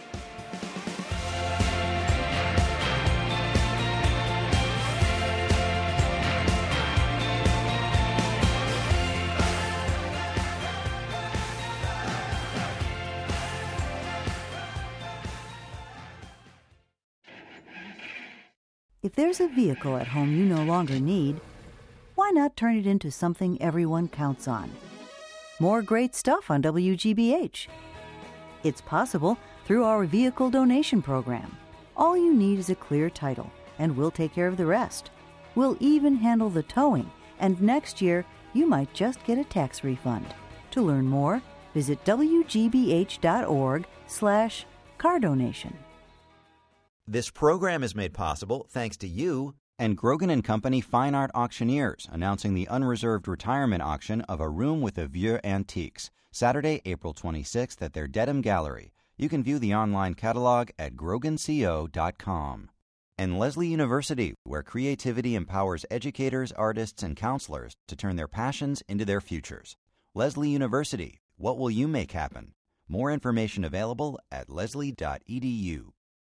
If there's a vehicle at home you no longer need, why not turn it into something everyone counts on? More great stuff on WGBH. It's possible through our vehicle donation program. All you need is a clear title, and we'll take care of the rest. We'll even handle the towing, and next year you might just get a tax refund. To learn more, visit wgbh.org/car donation. This program is made possible thanks to you and Grogan & Company Fine Art Auctioneers, announcing the unreserved retirement auction of A Room with a Vieux Antiques, Saturday, April 26th at their Dedham Gallery. You can view the online catalog at groganco.com. And Lesley University, where creativity empowers educators, artists, and counselors to turn their passions into their futures. Lesley University, what will you make happen? More information available at lesley.edu.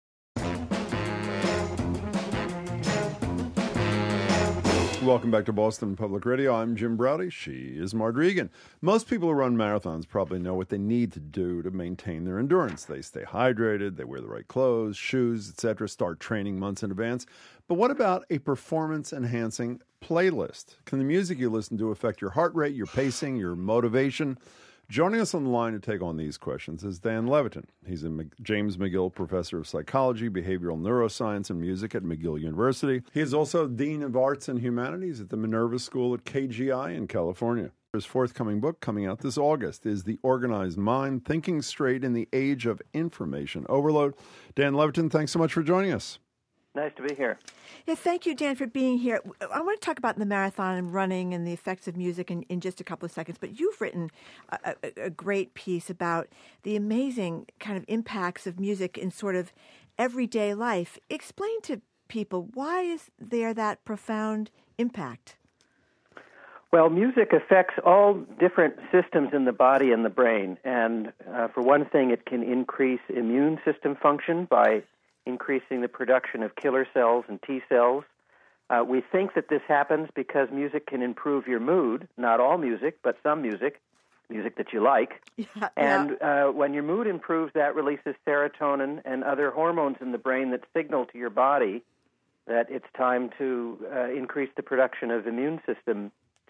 Welcome back to Boston Public Radio. I'm Jim Browdy. She is Marge Egan. Most people who run marathons probably know what they need to do to maintain their endurance. They stay hydrated, they wear the right clothes, shoes, etc., start training months in advance. But what about a performance-enhancing playlist? Can the music you listen to affect your heart rate, your pacing, your motivation? Joining us on the line to take on these questions is Dan Levitin. He's a James McGill Professor of Psychology, Behavioral Neuroscience, and Music at McGill University. He is also Dean of Arts and Humanities at the Minerva School at KGI in California. His forthcoming book, coming out this August, is The Organized Mind, Thinking Straight in the Age of Information Overload. Dan Levitin, thanks so much for joining us. Nice to be here. Yeah, thank you, Dan, for being here. I want to talk about the marathon and running and the effects of music in just a couple of seconds, but you've written a great piece about the amazing kind of impacts of music in sort of everyday life. Explain to people, why is there that profound impact? Well, music affects all different systems in the body and the brain. And for one thing, it can increase immune system function by increasing the production of killer cells and T cells. We think that this happens because music can improve your mood. Not all music, but some music that you like. Yeah, and when your mood improves, that releases serotonin and other hormones in the brain that signal to your body that it's time to increase the production of immune system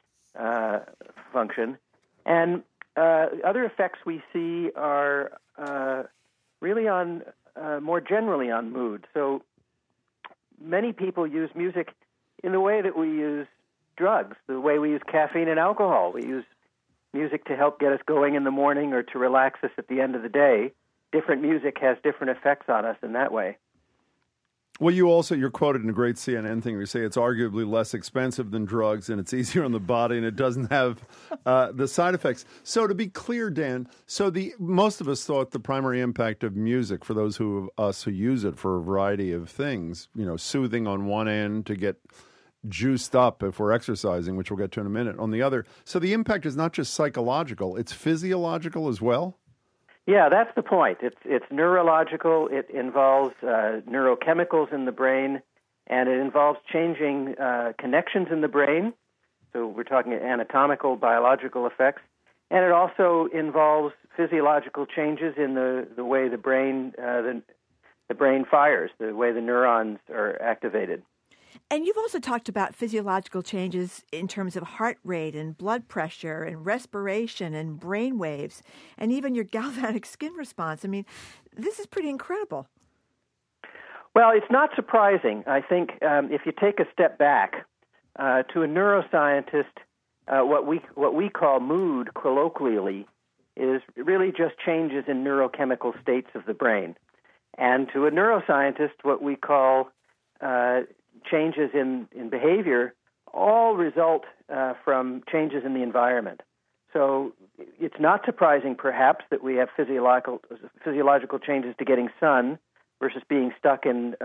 function. And other effects we see are really on more generally on mood. So many people use music in the way that we use drugs, the way we use caffeine and alcohol. We use music to help get us going in the morning or to relax us at the end of the day. Different music has different effects on us in that way. Well, you're quoted in a great CNN thing where you say it's arguably less expensive than drugs and it's easier on the body and it doesn't have the side effects. So to be clear, Dan, most of us thought the primary impact of music for those who use it for a variety of things, soothing on one end to get juiced up if we're exercising, which we'll get to in a minute, on the other. So the impact is not just psychological, it's physiological as well? Yeah, that's the point. It's neurological. It involves neurochemicals in the brain, and it involves changing connections in the brain. So we're talking anatomical, biological effects. And it also involves physiological changes in the way the brain, the the brain fires, the way the neurons are activated. And you've also talked about physiological changes in terms of heart rate and blood pressure and respiration and brain waves and even your galvanic skin response. I mean, this is pretty incredible. Well, it's not surprising. I think if you take a step back, to a neuroscientist, what we call mood colloquially is really just changes in neurochemical states of the brain. And to a neuroscientist, what we call changes in behavior all result from changes in the environment. So it's not surprising, perhaps, that we have physiological changes to getting sun versus being stuck in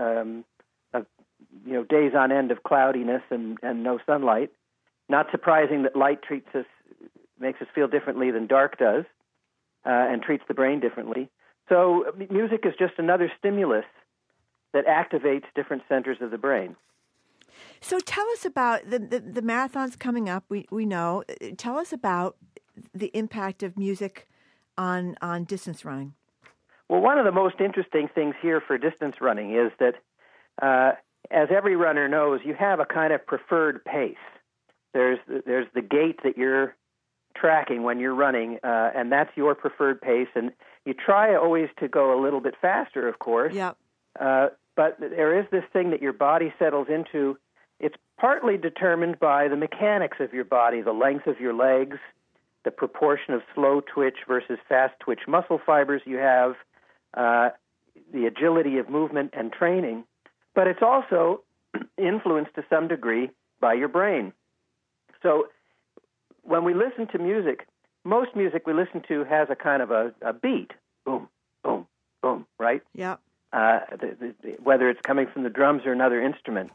days on end of cloudiness and no sunlight. Not surprising that light makes us feel differently than dark does, and treats the brain differently. So music is just another stimulus that activates different centers of the brain. So tell us about the marathons coming up. We know. Tell us about the impact of music on distance running. Well, one of the most interesting things here for distance running is that, as every runner knows, you have a kind of preferred pace. There's the gait that you're tracking when you're running, and that's your preferred pace. And you try always to go a little bit faster, of course. Yep. But there is this thing that your body settles into. It's partly determined by the mechanics of your body, the length of your legs, the proportion of slow twitch versus fast twitch muscle fibers you have, the agility of movement and training. But it's also influenced to some degree by your brain. So when we listen to music, most music we listen to has a kind of a beat. Boom, boom, boom, right? Yeah. Whether it's coming from the drums or another instrument.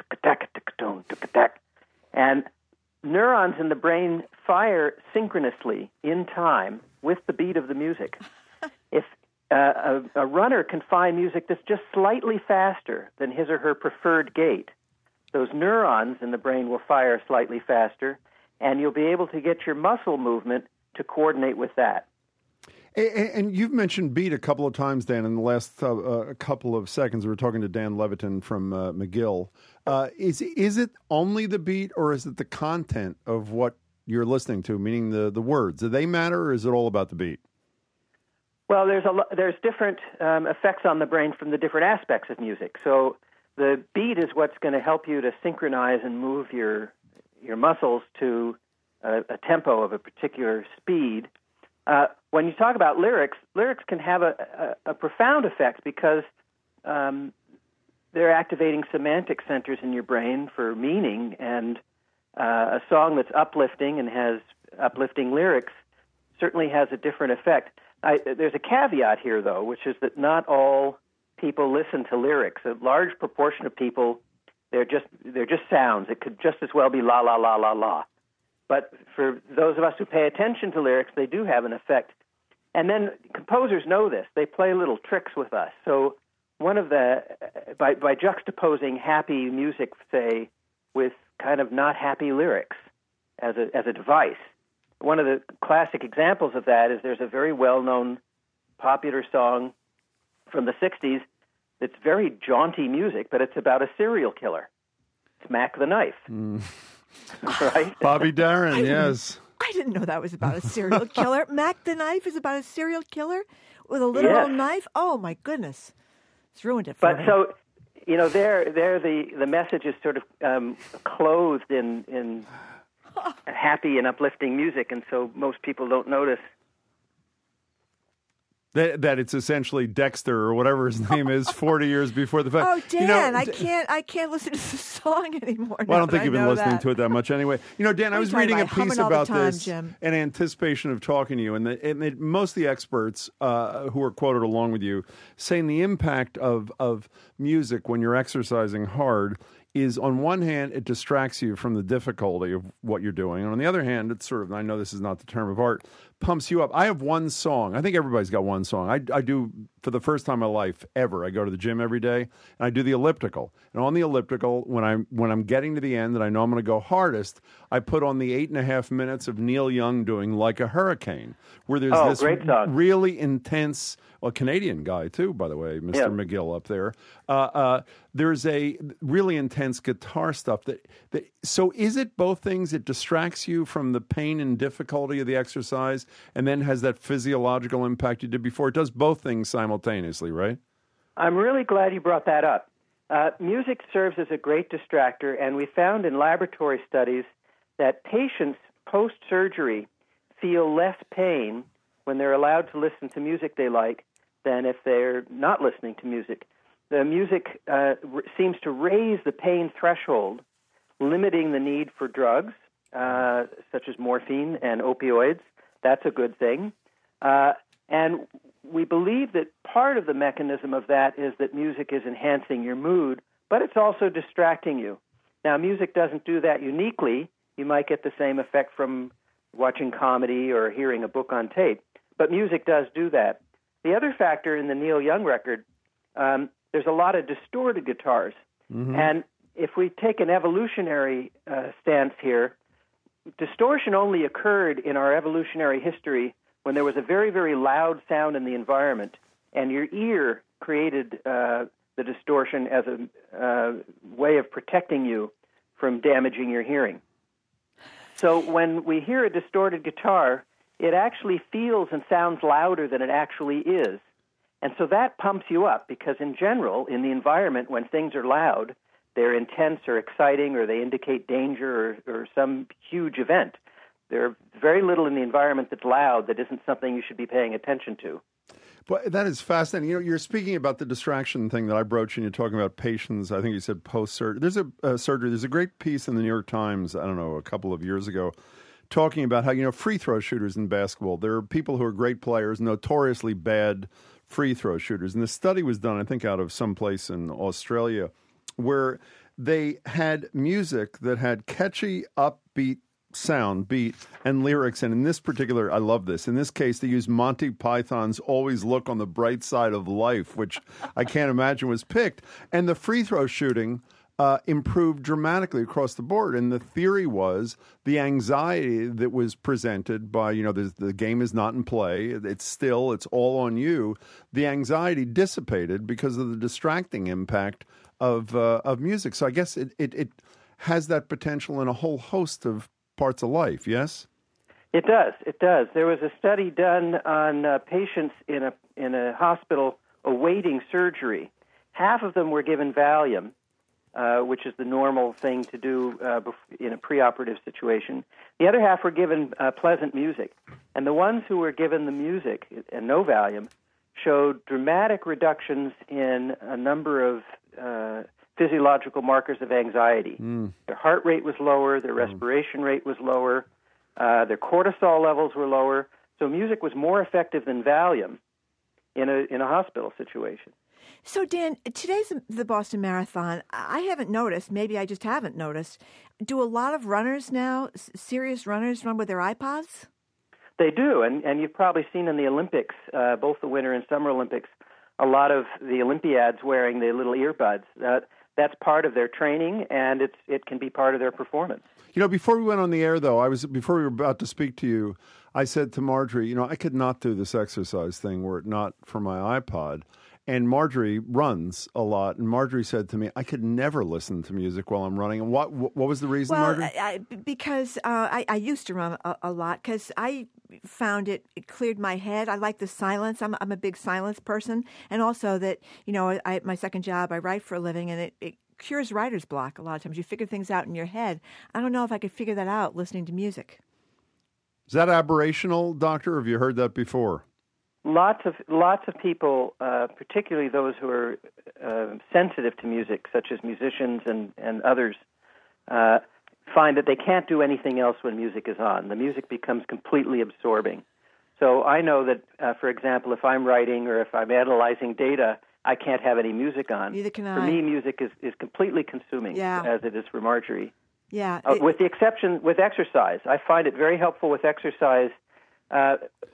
And neurons in the brain fire synchronously in time with the beat of the music. If a runner can find music that's just slightly faster than his or her preferred gait, those neurons in the brain will fire slightly faster, and you'll be able to get your muscle movement to coordinate with that. And you've mentioned beat a couple of times, Dan, in the last couple of seconds. We were talking to Dan Levitin from McGill. Is it only the beat, or is it the content of what you're listening to, meaning the words? Do they matter, or is it all about the beat? Well, there's different effects on the brain from the different aspects of music. So the beat is what's going to help you to synchronize and move your muscles to a tempo of a particular speed. When you talk about lyrics can have a profound effect because they're activating semantic centers in your brain for meaning, and a song that's uplifting and has uplifting lyrics certainly has a different effect. There's a caveat here, though, which is that not all people listen to lyrics. A large proportion of people, they're just sounds. It could just as well be la, la, la, la, la. But for those of us who pay attention to lyrics, they do have an effect. And then composers know this. They play little tricks with us. So one of by juxtaposing happy music, say, with kind of not happy lyrics as a device, one of the classic examples of that is there's a very well-known popular song from the 60s that's very jaunty music, but it's about a serial killer. It's Mac the Knife. Right? Bobby Darin, yes. I didn't know that was about a serial killer. Mac the Knife is about a serial killer with a literal knife? Oh, my goodness. It's ruined it for me. But so, there the message is sort of clothed in happy and uplifting music, and so most people don't notice. That it's essentially Dexter or whatever his name is 40 years before the fact. Oh, Dan, I can't listen to the song anymore. Well, I don't think you've been listening to it that much anyway. Dan, I was reading a piece about this Jim. in anticipation of talking to you, and most of the experts who are quoted along with you saying the impact of music when you're exercising hard is, on one hand, it distracts you from the difficulty of what you're doing. And on the other hand, it's sort of, I know this is not the term of art, pumps you up. I have one song. I think everybody's got one song. I do for the first time in my life ever, I go to the gym every day and I do the elliptical. And on the elliptical, when I'm getting to the end and I know I'm going to go hardest, I put on the 8.5 minutes of Neil Young doing Like a Hurricane, where there's this really intense, a Canadian guy too, by the way, Mr. McGill up there. There's a really intense guitar stuff. So is it both things? It distracts you from the pain and difficulty of the exercise and then has that physiological impact you did before. It does both things simultaneously, right? I'm really glad you brought that up. Music serves as a great distractor, and we found in laboratory studies that patients post-surgery feel less pain when they're allowed to listen to music they like than if they're not listening to music. The music seems to raise the pain threshold, limiting the need for drugs, such as morphine and opioids. That's a good thing. And we believe that part of the mechanism of that is that music is enhancing your mood, but it's also distracting you. Now, music doesn't do that uniquely. You might get the same effect from watching comedy or hearing a book on tape, but music does do that. The other factor in the Neil Young record, there's a lot of distorted guitars. Mm-hmm. And if we take an evolutionary stance here, distortion only occurred in our evolutionary history when there was a very, very loud sound in the environment, and your ear created the distortion as a way of protecting you from damaging your hearing. So when we hear a distorted guitar, it actually feels and sounds louder than it actually is. And so that pumps you up because in general, in the environment, when things are loud, they're intense or exciting or they indicate danger or some huge event. There's very little in the environment that's loud that isn't something you should be paying attention to. But that is fascinating. You know, you're speaking about the distraction thing that I broached, and you're talking about patients. I think you said post-surgery. There's a surgery. There's a great piece in the New York Times, I don't know, a couple of years ago, talking about how, you know, free throw shooters in basketball, there are people who are great players, notoriously bad free throw shooters. And the study was done, I think, out of someplace in Australia, where they had music that had catchy, upbeat sound, beat, and lyrics. And in this particular, I love this. In this case, they used Monty Python's Always Look on the Bright Side of Life, which I can't imagine was picked. And the free throw shooting improved dramatically across the board. And the theory was the anxiety that was presented by, you know, the game is not in play. It's still, it's all on you. The anxiety dissipated because of the distracting impact of music. So I guess it has that potential in a whole host of parts of life, yes? It does. It does. There was a study done on patients in a hospital awaiting surgery. Half of them were given Valium, which is the normal thing to do in a preoperative situation. The other half were given pleasant music. And the ones who were given the music and no Valium showed dramatic reductions in a number of physiological markers of anxiety. Their heart rate was lower, their respiration rate was lower, their cortisol levels were lower. So music was more effective than Valium in a hospital situation. So, Dan, today's the Boston Marathon. I haven't noticed, maybe I just haven't noticed, do a lot of runners now, serious runners, run with their iPods? They do, and you've probably seen in the Olympics, both the Winter and Summer Olympics, a lot of the Olympiads wearing the little earbuds. That's part of their training, and it can be part of their performance. You know, before we went on the air, though, before we were about to speak to you, I said to Marjorie, you know, I could not do this exercise thing were it not for my iPod. And Marjorie runs a lot, and Marjorie said to me, I could never listen to music while I'm running. And what was the reason, Marjorie? Because I used to run a lot because I found it cleared my head. I like the silence. I'm a big silence person. And also that, you know, my second job, I write for a living, and it cures writer's block a lot of times. You figure things out in your head. I don't know if I could figure that out listening to music. Is that aberrational, Doctor, or have you heard that before? Lots of people, particularly those who are sensitive to music, such as musicians and others, find that they can't do anything else when music is on. The music becomes completely absorbing. So I know that, for example, if I'm writing or if I'm analyzing data, I can't have any music on. Neither can I. For me, music is completely consuming, as it is for Marjorie. Yeah. With the exception with exercise. I find it very helpful with exercise.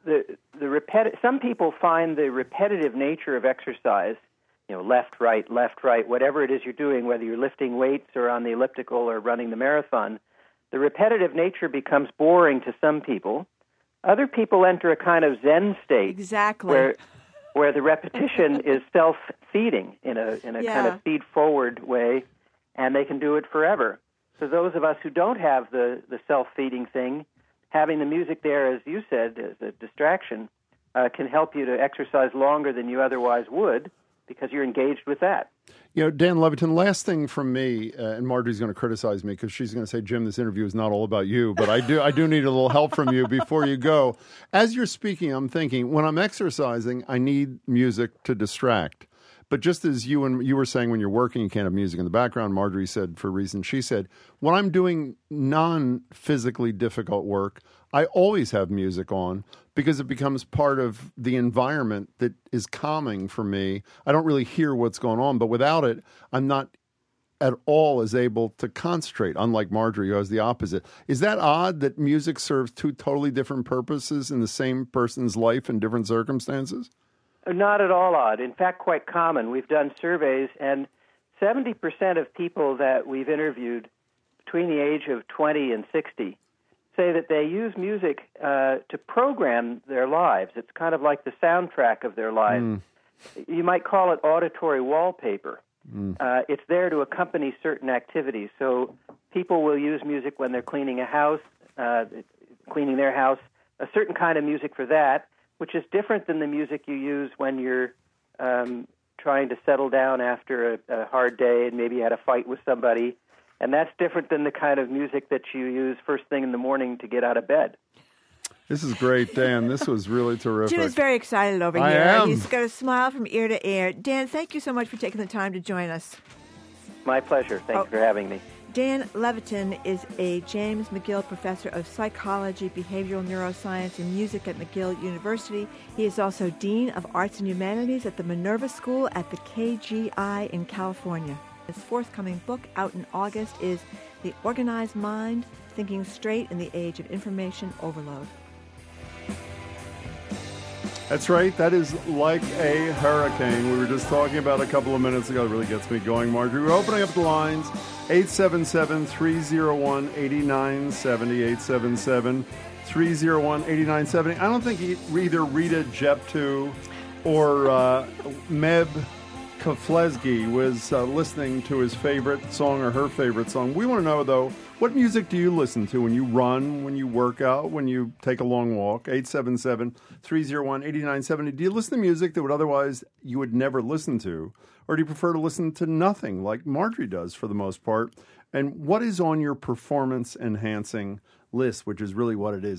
some people find the repetitive nature of exercise, left, right, whatever it is you're doing, whether you're lifting weights or on the elliptical or running the marathon, the repetitive nature becomes boring to some people. Other people enter a kind of Zen state. Exactly. Where the repetition is self-feeding in a kind of feed-forward way, and they can do it forever. So those of us who don't have the self-feeding thing, having the music there, as you said, as a distraction, can help you to exercise longer than you otherwise would because you're engaged with that. Dan Levitin, last thing from me, and Marjorie's going to criticize me because she's going to say, Jim, this interview is not all about you, but I do need a little help from you before you go. As you're speaking, I'm thinking, when I'm exercising, I need music to distract. But just as you were saying, when you're working, you can't have music in the background. Marjorie said, for reasons she said, when I'm doing non-physically difficult work, I always have music on because it becomes part of the environment that is calming for me. I don't really hear what's going on, but without it, I'm not at all as able to concentrate, unlike Marjorie, who has the opposite. Is that odd that music serves two totally different purposes in the same person's life in different circumstances? Not at all odd. In fact, quite common. We've done surveys, and 70% of people that we've interviewed between the age of 20 and 60 say that they use music to program their lives. It's kind of like the soundtrack of their lives. You might call it auditory wallpaper. It's there to accompany certain activities. So people will use music when they're cleaning a house, cleaning their house, a certain kind of music for that, which is different than the music you use when you're trying to settle down after a hard day and maybe you had a fight with somebody. And that's different than the kind of music that you use first thing in the morning to get out of bed. This is great, Dan. This was really terrific. Jim is very excited over here. I am. He's got a smile from ear to ear. Dan, thank you so much for taking the time to join us. My pleasure. Thanks for having me. Dan Levitin is a James McGill Professor of Psychology, Behavioral Neuroscience, and Music at McGill University. He is also Dean of Arts and Humanities at the Minerva School at the KGI in California. His forthcoming book, out in August, is The Organized Mind, Thinking Straight in the Age of Information Overload. That's right. That is like a hurricane. We were just talking about a couple of minutes ago. It really gets me going, Marjorie. We're opening up the lines. 877-301-8970. 877-301-8970. I don't think either Rita Jeptu or Meb Keflezgi was listening to his favorite song or her favorite song. We want to know, though, what music do you listen to when you run, when you work out, when you take a long walk? 877-301-8970. Do you listen to music that would otherwise you would never listen to? Or do you prefer to listen to nothing like Marjorie does for the most part? And what is on your performance-enhancing list, which is really what it is?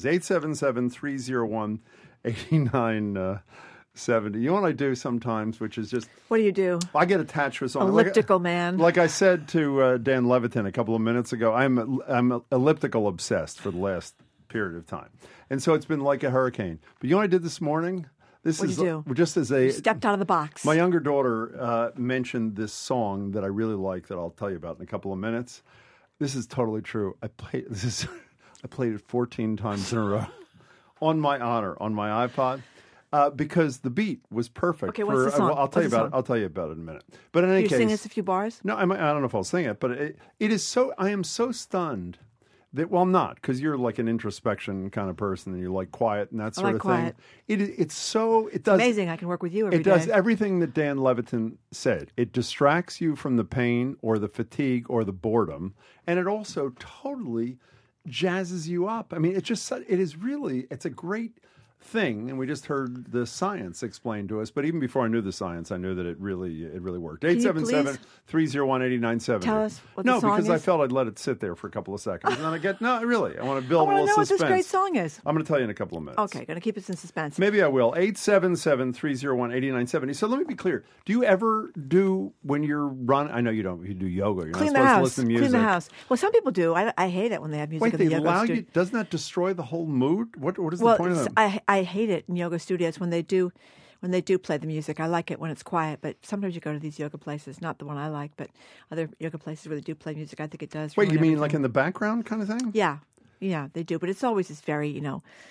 877-301-8970. You know what I do sometimes, which is just... What do you do? I get attached to a song. Elliptical man. Like I said to Dan Levitin a couple of minutes ago, I'm elliptical obsessed for the last period of time. And so it's been like a hurricane. But you know what I did this morning? What did you do? Just as a... You stepped out of the box. My younger daughter mentioned this song that I really like that I'll tell you about in a couple of minutes. This is totally true. I played it 14 times in a row on my honor, on my iPod. Because the beat was perfect. Okay, what's the song? I'll tell you about it. I'll tell you about it in a minute. But in any case, you sing us a few bars? No, I don't know if I'll sing it. But it is so. I am so stunned that. Well, I'm not, because you're like an introspection kind of person, and you like quiet and that sort of thing. It's so. It does amazing. I can work with you every day. It does everything that Dan Levitin said. It distracts you from the pain or the fatigue or the boredom, and it also totally jazzes you up. I mean, it's a great thing, and we just heard the science explained to us. But even before I knew the science, I knew that it really worked. 877-301-8970. Tell us what the song is. No, because I felt I'd let it sit there for a couple of seconds. And then I want to build a little suspense. I want to know what this great song is. I'm going to tell you in a couple of minutes. Okay, going to keep us in suspense. Maybe I will. 877-301-8970. So let me be clear. Do you ever do, when you're running, I know you don't, you do yoga. You're Clean not supposed the house. to listen to music. Clean the house. Well, some people do. I hate it when they have music in the yoga studio. Doesn't that destroy the whole mood? What is the point of that? I hate it in yoga studios when they do play the music. I like it when it's quiet, but sometimes you go to these yoga places, not the one I like, but other yoga places where they do play music. I think it does. Wait, you mean like in the background kind of thing? Yeah, they do. But it's always this very,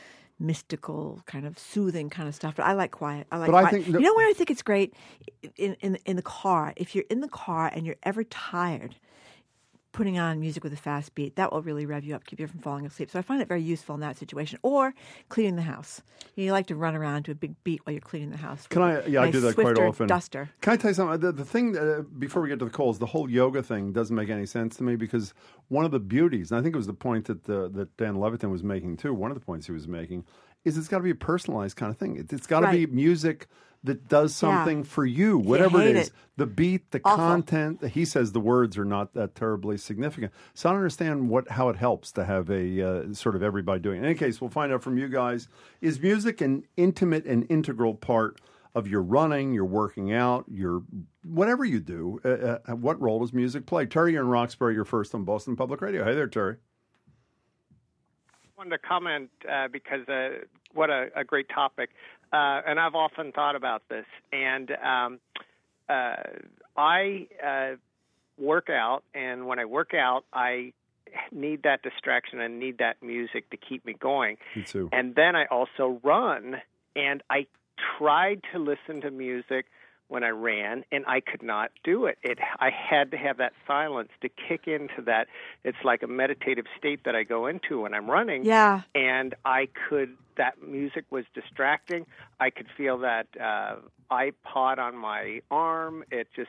mystical, kind of soothing kind of stuff. But I like quiet. I like But quiet. I think You know where I think it's great? In the car. If you're in the car and you're ever tired, putting on music with a fast beat, that will really rev you up, keep you from falling asleep. So I find it very useful in that situation. Or cleaning the house. You like to run around to a big beat while you're cleaning the house. I do that quite often. Duster. Can I tell you something? The thing, before we get to the calls, the whole yoga thing doesn't make any sense to me because one of the beauties, and I think it was the point that Dan Levitin was making too, one of the points he was making, is it's got to be a personalized kind of thing. It's got to be music that does something for you, whatever it is. The beat, the content. He says the words are not that terribly significant. So I don't understand how it helps to have a sort of everybody doing it. In any case, we'll find out from you guys. Is music an intimate and integral part of your running, your working out, your whatever you do? What role does music play? Terry, you're in Roxbury. You're first on Boston Public Radio. Hey there, Terry. I wanted to comment because what a great topic. And I've often thought about this. And I work out, and when I work out, I need that distraction and need that music to keep me going. Me too. And then I also run, and I tried to listen to music when I ran, and I could not do it. I had to have that silence to kick into that. It's like a meditative state that I go into when I'm running. Yeah. And that music was distracting. I could feel that iPod on my arm. It just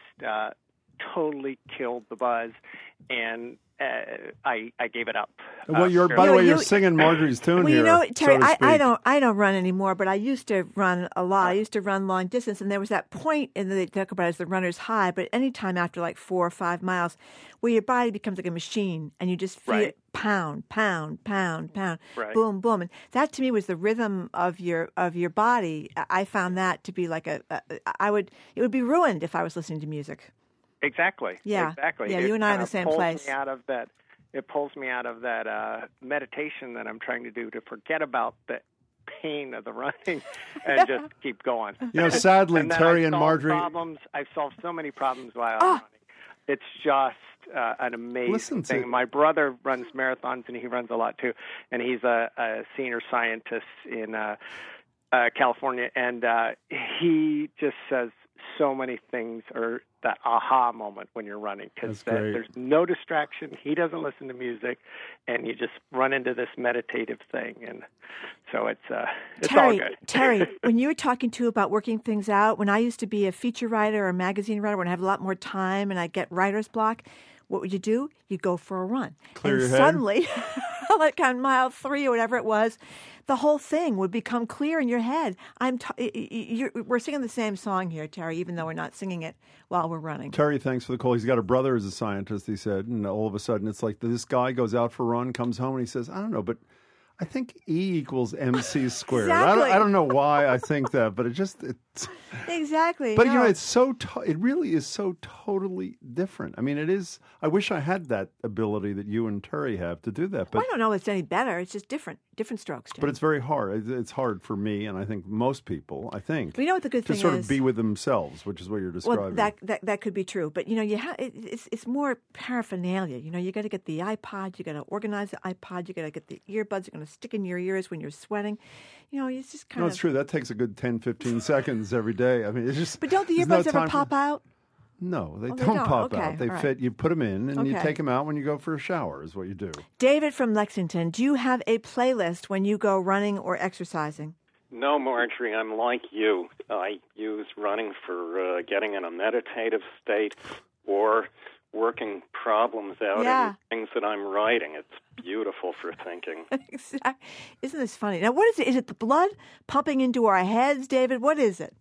totally killed the buzz, and I gave it up. Well, by the way, you're singing Marjorie's tune here. Well, you know, Terry, so I don't run anymore, but I used to run a lot. I used to run long distance, and there was that point, and they talk about it as the runner's high, but any time after like 4 or 5 miles, where your body becomes like a machine, and you just feel it pound, pound, pound, pound, boom, boom, and that to me was the rhythm of your body. I found that to be like it would be ruined if I was listening to music. Exactly. Yeah. Exactly. Yeah, you and I are in the same place. It pulls me out of that meditation that I'm trying to do to forget about the pain of the running and just keep going. You know, sadly, Terry and Marjorie. I've solved so many problems while I'm running. It's just an amazing thing. My brother runs marathons, and he runs a lot too. And he's a senior scientist in California, and he just says so many things, or that aha moment when you're running, because there's no distraction. He doesn't listen to music, and you just run into this meditative thing, and so it's all good. Terry, when you were talking too about working things out, when I used to be a feature writer or a magazine writer, when I have a lot more time and I get writer's block, what would you do? You'd go for a run. Clear your head. Suddenly, like on mile 3 or whatever it was, the whole thing would become clear in your head. We're singing the same song here, Terry, even though we're not singing it while we're running. Terry, thanks for the call. He's got a brother who's a scientist, he said, and all of a sudden it's like this guy goes out for a run, comes home, and he says, I don't know, but I think E equals MC squared. Exactly. I don't know why I think that, but it's exactly. But you know, it really is so totally different. I mean, it is. I wish I had that ability that you and Terry have to do that. But I don't know if it's any better. It's just different strokes. Terry. But it's very hard. It's hard for me, and I think most people. I think. But you know what the good thing is? To sort of be with themselves, which is what you're describing. Well, that could be true. But you know, it's more paraphernalia. You know, you got to get the iPod. You got to organize the iPod. You got to get the earbuds. You're going to stick in your ears when you're sweating. You know, it's just kind of. No, it's true. That takes a good 10, 15 seconds every day. I mean, it's just. But don't the earbuds ever pop out? No, they don't pop out. They fit. You put them in, and you take them out when you go for a shower. Is what you do. David from Lexington, do you have a playlist when you go running or exercising? No, Marjorie, I'm like you. I use running for getting in a meditative state or working problems out in things that I'm writing. It's beautiful for thinking. Isn't this funny? Now, what is it? Is it the blood pumping into our heads, David? What is it?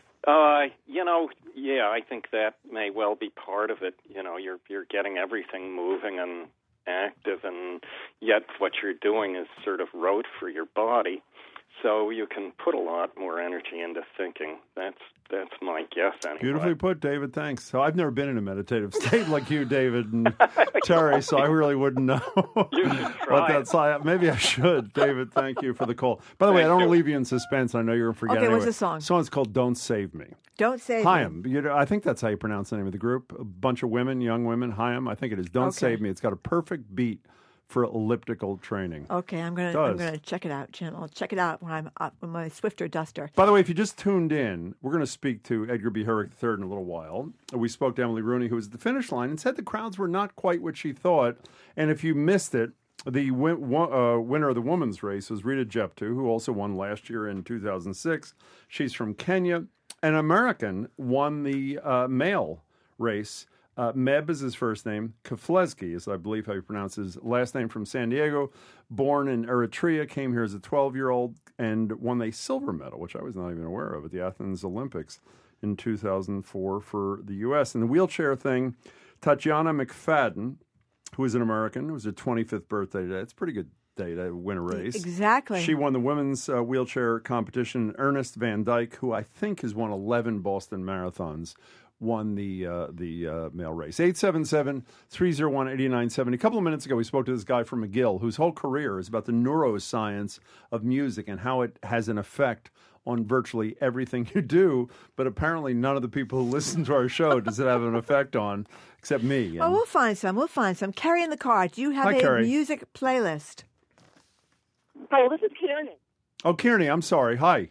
I think that may well be part of it. You know, you're getting everything moving and active, and yet what you're doing is sort of rote for your body. So you can put a lot more energy into thinking. That's my guess, anyway. Beautifully put, David. Thanks. So I've never been in a meditative state like you, David and Terry, so I really wouldn't know. You should try Maybe I should. David, thank you for the call. By the way, I don't want to leave you in suspense. I know you're forgetting. Okay, what's the song? The song's called Don't Save Me. Don't Save Haim. Me. I think that's how you pronounce the name of the group. A bunch of women, young women. Haim, I think it is. Don't Save Me. It's got a perfect beat for elliptical training. Okay, I'm gonna check it out, Jim. I'll check it out when I'm up with my Swifter Duster. By the way, if you just tuned in, we're going to speak to Edgar B. Hurwitz III in a little while. We spoke to Emily Rooney, who was at the finish line, and said the crowds were not quite what she thought. And if you missed it, the winner of the women's race was Rita Jeptu, who also won last year in 2006. She's from Kenya. An American won the male race. Meb is his first name. Keflezighi is, I believe, how you pronounce his last name, from San Diego. Born in Eritrea, came here as a 12-year-old and won a silver medal, which I was not even aware of, at the Athens Olympics in 2004 for the U.S. In the wheelchair thing, Tatiana McFadden, who is an American, it was her 25th birthday today. It's a pretty good day to win a race. Exactly. She won the women's wheelchair competition. Ernest Van Dyke, who I think has won 11 Boston marathons, won the male race. 877-301-8970. A couple of minutes ago, we spoke to this guy from McGill whose whole career is about the neuroscience of music and how it has an effect on virtually everything you do. But apparently none of the people who listen to our show does it have an effect on, except me. Oh, we'll find some. Carrie in the car, do you have a Carrie. music playlist? Hi, this is Kearney. Oh, Kearney, I'm sorry. Hi.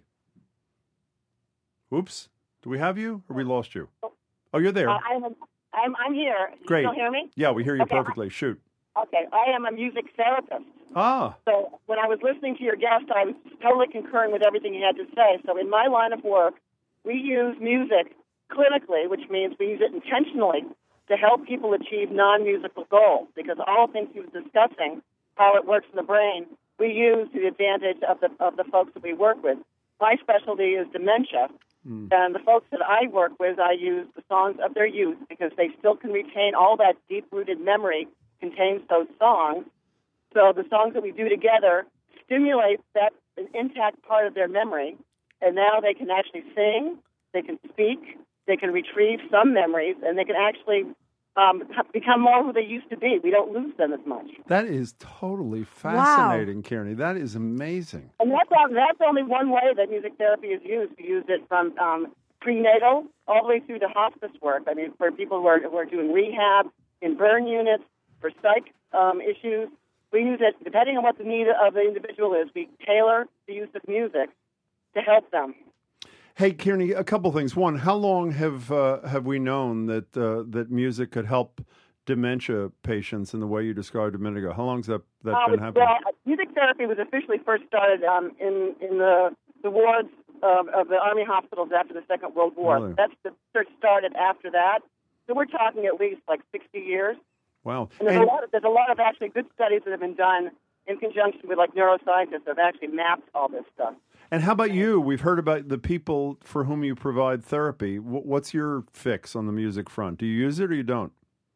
Oops. Do we have you or we lost you? Oh, you're there. I'm here. Great. You still hear me? Yeah, we hear you Okay. perfectly. Shoot. Okay, I am a music therapist. Ah. So when I was listening to your guest, I was totally concurring with everything he had to say. So in my line of work, we use music clinically, which means we use it intentionally to help people achieve non-musical goals. Because all the things he was discussing, how it works in the brain, we use to the advantage of the folks that we work with. My specialty is dementia. And the folks that I work with, I use the songs of their youth because they still can retain all that deep-rooted memory contains those songs. So the songs that we do together stimulate that intact part of their memory, and now they can actually sing, they can speak, they can retrieve some memories, and they can actually become more who they used to be. We don't lose them as much. That is totally fascinating, Kearney. That is amazing. And that's only one way that music therapy is used. We use it from prenatal all the way through to hospice work. I mean, for people who are doing rehab, in burn units, for psych issues. We use it, depending on what the need of the individual is, we tailor the use of music to help them. Hey, Kearney, a couple things. One, how long have we known that music could help dementia patients in the way you described a minute ago? How long has that been happening? Well, music therapy was officially first started in the wards of the Army hospitals after the Second World War. Really? That's the research started after that. So we're talking at least like 60 years. Wow. And there's a lot of actually good studies that have been done in conjunction with like neuroscientists that have actually mapped all this stuff. And how about you? We've heard about the people for whom you provide therapy. What's your fix on the music front? Do you use it or you don't?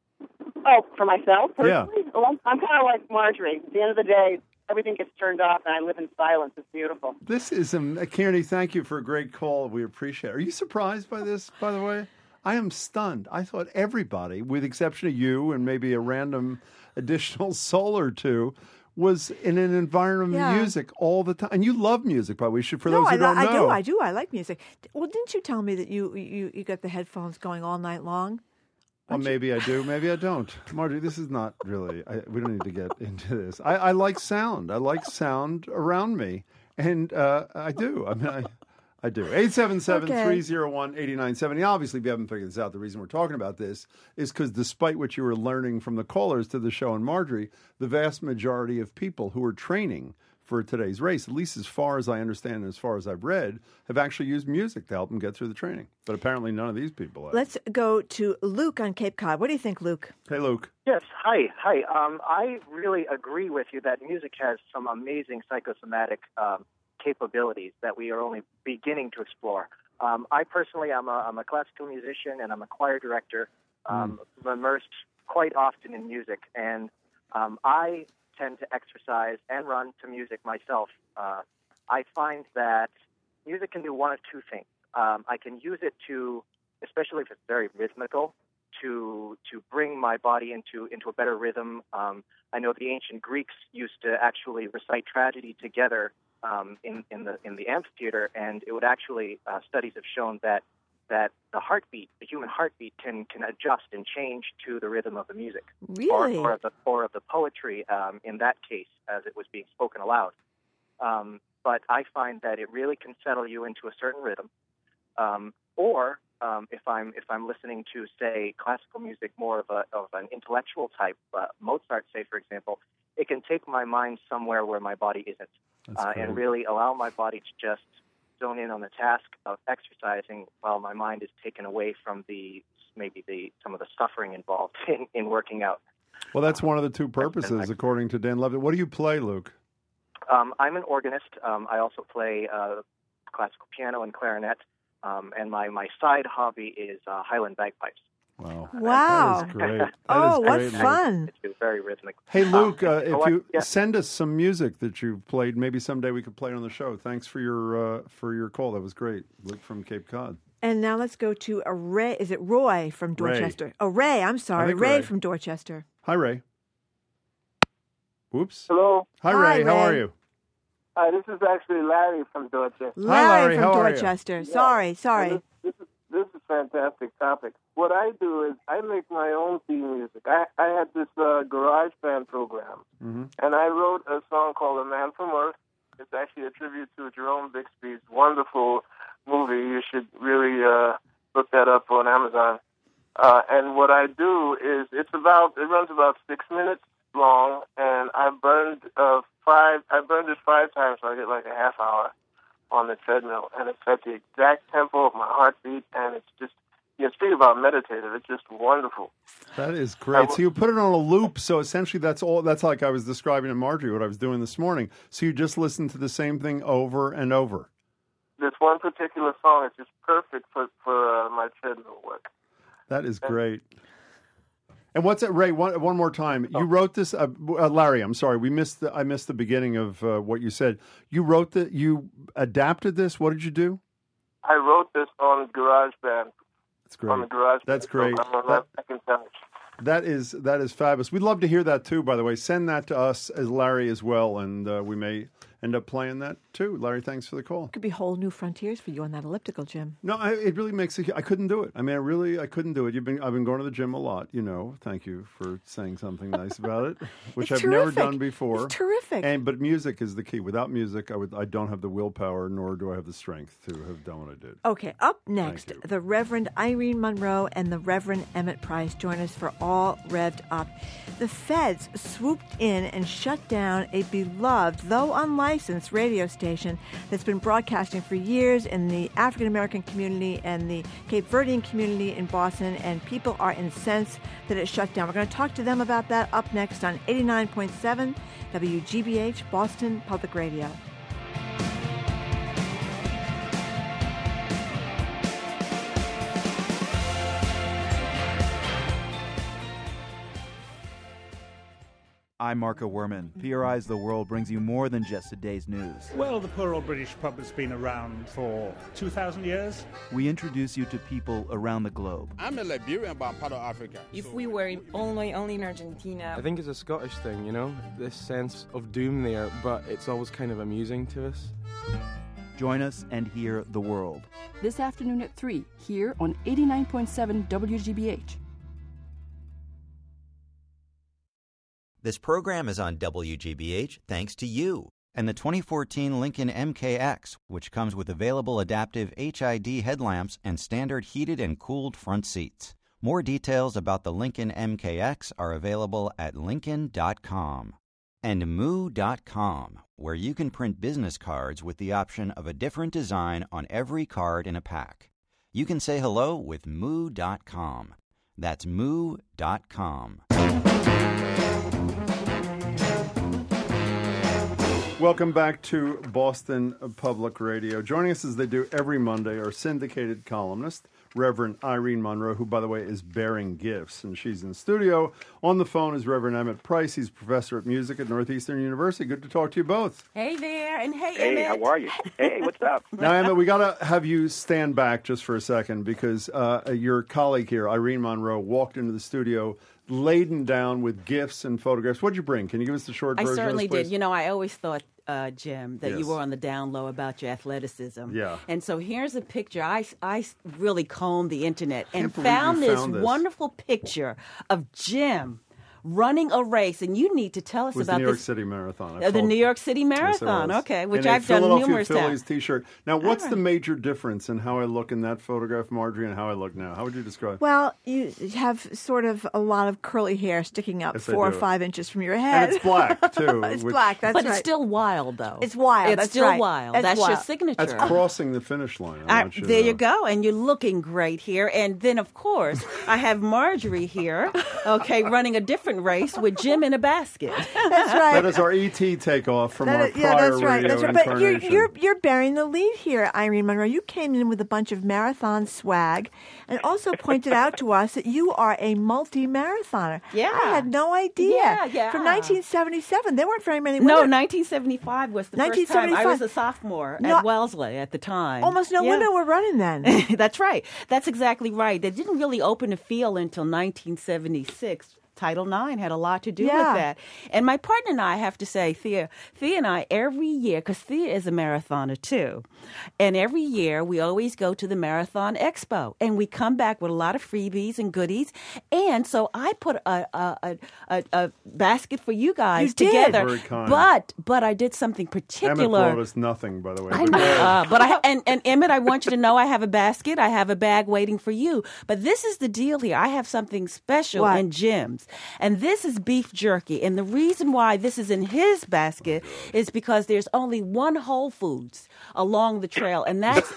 Oh, for myself, personally? Yeah. Well, I'm kind of like Marjorie. At the end of the day, everything gets turned off and I live in silence. It's beautiful. This is, Kearney, thank you for a great call. We appreciate it. Are you surprised by this, by the way? I am stunned. I thought everybody, with the exception of you and maybe a random additional soul or two, was in an environment of music all the time. And you love music, by the way, for those who don't know. I do. I like music. Well, didn't you tell me that you got the headphones going all night long? Well, maybe I do, maybe I don't. Marjorie, this is not really, we don't need to get into this. I like sound. I like sound around me. And I do. I mean, I do. 877-301-8970. Obviously, if you haven't figured this out, the reason we're talking about this is because despite what you were learning from the callers to the show and Marjorie, the vast majority of people who are training for today's race, at least as far as I understand and as far as I've read, have actually used music to help them get through the training. But apparently none of these people have. Let's go to Luke on Cape Cod. What do you think, Luke? Hey, Luke. Yes, hi. I really agree with you that music has some amazing psychosomatic capabilities that we are only beginning to explore. I personally, I'm a classical musician and I'm a choir director. I'm immersed quite often in music, and I tend to exercise and run to music myself. I find that music can do one of two things. I can use it to, especially if it's very rhythmical, to bring my body into a better rhythm. I know the ancient Greeks used to actually recite tragedy together in the amphitheater, and it would actually studies have shown that that the human heartbeat, can adjust and change to the rhythm of the music, really, or of the poetry. In that case, as it was being spoken aloud. But I find that it really can settle you into a certain rhythm. If I'm listening to, say, classical music, more of an intellectual type, Mozart, say, for example, it can take my mind somewhere where my body isn't, and really allow my body to just zone in on the task of exercising while my mind is taken away from some of the suffering involved in working out. Well, that's one of the two purposes, according to Dan Levitt. What do you play, Luke? I'm an organist. I also play classical piano and clarinet. And my side hobby is Highland bagpipes. Wow. Wow. That is great. What fun. It's very rhythmic. Hey, Luke, send us some music that you've played, maybe someday we could play it on the show. Thanks for your call. That was great. Luke from Cape Cod. And now let's go to Ray. Is it Roy from Dorchester? Ray. Oh, Ray. I'm sorry. Ray from Dorchester. Hi, Ray. Whoops. Hello. Hi, Ray. How are you? Hi, this is actually Larry from Dorchester. Larry from Dorchester. Sorry. This is a fantastic topic. What I do is I make my own theme music. I had this garage band program, and I wrote a song called A Man from Earth. It's actually a tribute to Jerome Bixby's wonderful movie. You should really look that up on Amazon. And what I do is it runs about 6 minutes long, and I burned it 5 times, so I get like a half hour on the treadmill, and it's at the exact tempo of my heartbeat, and it's just, speak about meditative, it's just wonderful. That is great. So you put it on a loop, so essentially that's like I was describing to Marjorie what I was doing this morning. So you just listen to the same thing over and over. This one particular song is just perfect for my treadmill work. That is great. And what's it, Ray? One more time. You wrote this, Larry. I'm sorry, I missed the beginning of what you said. You wrote that. You adapted this. What did you do? I wrote this on GarageBand. That's great. On the GarageBand. That's great. That is fabulous. We'd love to hear that too. By the way, send that to us as Larry as well, and we may end up playing that too. Larry, thanks for the call. Could be whole new frontiers for you on that elliptical, Jim. No, it really makes it. I couldn't do it. I mean, I couldn't do it. I've been going to the gym a lot. Thank you for saying something nice about it, which I've never done before. It's terrific. But music is the key. Without music, I don't have the willpower, nor do I have the strength to have done what I did. Okay, up next, the Reverend Irene Monroe and the Reverend Emmett Price join us for All Revved Up. The feds swooped in and shut down a beloved, though unlicensed, radio station that's been broadcasting for years in the African American community and the Cape Verdean community in Boston, and people are incensed that it shut down. We're going to talk to them about that up next on 89.7 WGBH Boston Public Radio. I'm Marco Werman. PRI's The World brings you more than just today's news. Well, the poor old British pub has been around for 2,000 years. We introduce you to people around the globe. I'm a Liberian, but I'm part of Africa. If we were only in Argentina... I think it's a Scottish thing, this sense of doom there, but it's always kind of amusing to us. Join us and hear The World. This afternoon at 3, here on 89.7 WGBH. This program is on WGBH thanks to you and the 2014 Lincoln MKX, which comes with available adaptive HID headlamps and standard heated and cooled front seats. More details about the Lincoln MKX are available at Lincoln.com. And Moo.com, where you can print business cards with the option of a different design on every card in a pack. You can say hello with Moo.com. That's Moo.com. Welcome back to Boston Public Radio. Joining us as they do every Monday, our syndicated columnist, Reverend Irene Monroe, who, by the way, is bearing gifts, and she's in the studio. On the phone is Reverend Emmett Price. He's professor of music at Northeastern University. Good to talk to you both. Hey there, and hey, Emmett. Hey, how are you? Hey, what's up? Now, Emmett, we got to have you stand back just for a second because your colleague here, Irene Monroe, walked into the studio laden down with gifts and photographs. What'd you bring? Can you give us the short version? I certainly of this, did. You know, I always thought, Jim, that Yes. you were on the down low about your athleticism. Yeah. And so here's a picture. I really combed the internet and believe you found this found this. wonderful picture of Jim running a race, and you need to tell us It was about the New York this. City Marathon. The New York City Marathon, Yes, it was. okay, which In a I've done Philadelphia numerous Phillies times. T-shirt. Now, what's All the right. major difference in how I look in that photograph, Marjorie, and how I look now? How would you describe? Well, you have sort of a lot of curly hair sticking up Yes, I 4 or do. 5 inches from your head. And it's black, too. It's which- black, that's But right. it's still wild, though. It's wild, It's that's still right. wild. It's That's your wild. signature. That's crossing the finish line. I want you to There you know. go, and you're looking great here. And then, of course, I have Marjorie here, okay, running a different race with Jim in a basket. That's right. That is our ET takeoff from our Yeah, prior that's right. radio That's right. But incarnation. you're bearing the lead here, Irene Monroe. You came in with a bunch of marathon swag, and also pointed out to us that you are a multi-marathoner. Yeah. I had no idea. Yeah. From 1977, there weren't very many No, women. 1975 was the first time. I 1975. was a sophomore No- at Wellesley at the time. Almost no Yeah. women were running then. That's right. That's exactly right. They didn't really open the field until 1976. Title IX had a lot to do with Yeah. that. And my partner and I have to say, Thea and I, every year, because Thea is a marathoner too, and every year we always go to the Marathon Expo, and we come back with a lot of freebies and goodies. And so I put a basket for you guys You did. together. Very kind. But I did something Emmett particular. brought us nothing, by the way. I But go ahead. know, but and Emmett, I want you to know I have a basket. I have a bag waiting for you. But this is the deal here. I have something special What? in Jim's, and this is beef jerky. And the reason why this is in his basket is because there's only one Whole Foods along the trail, and that's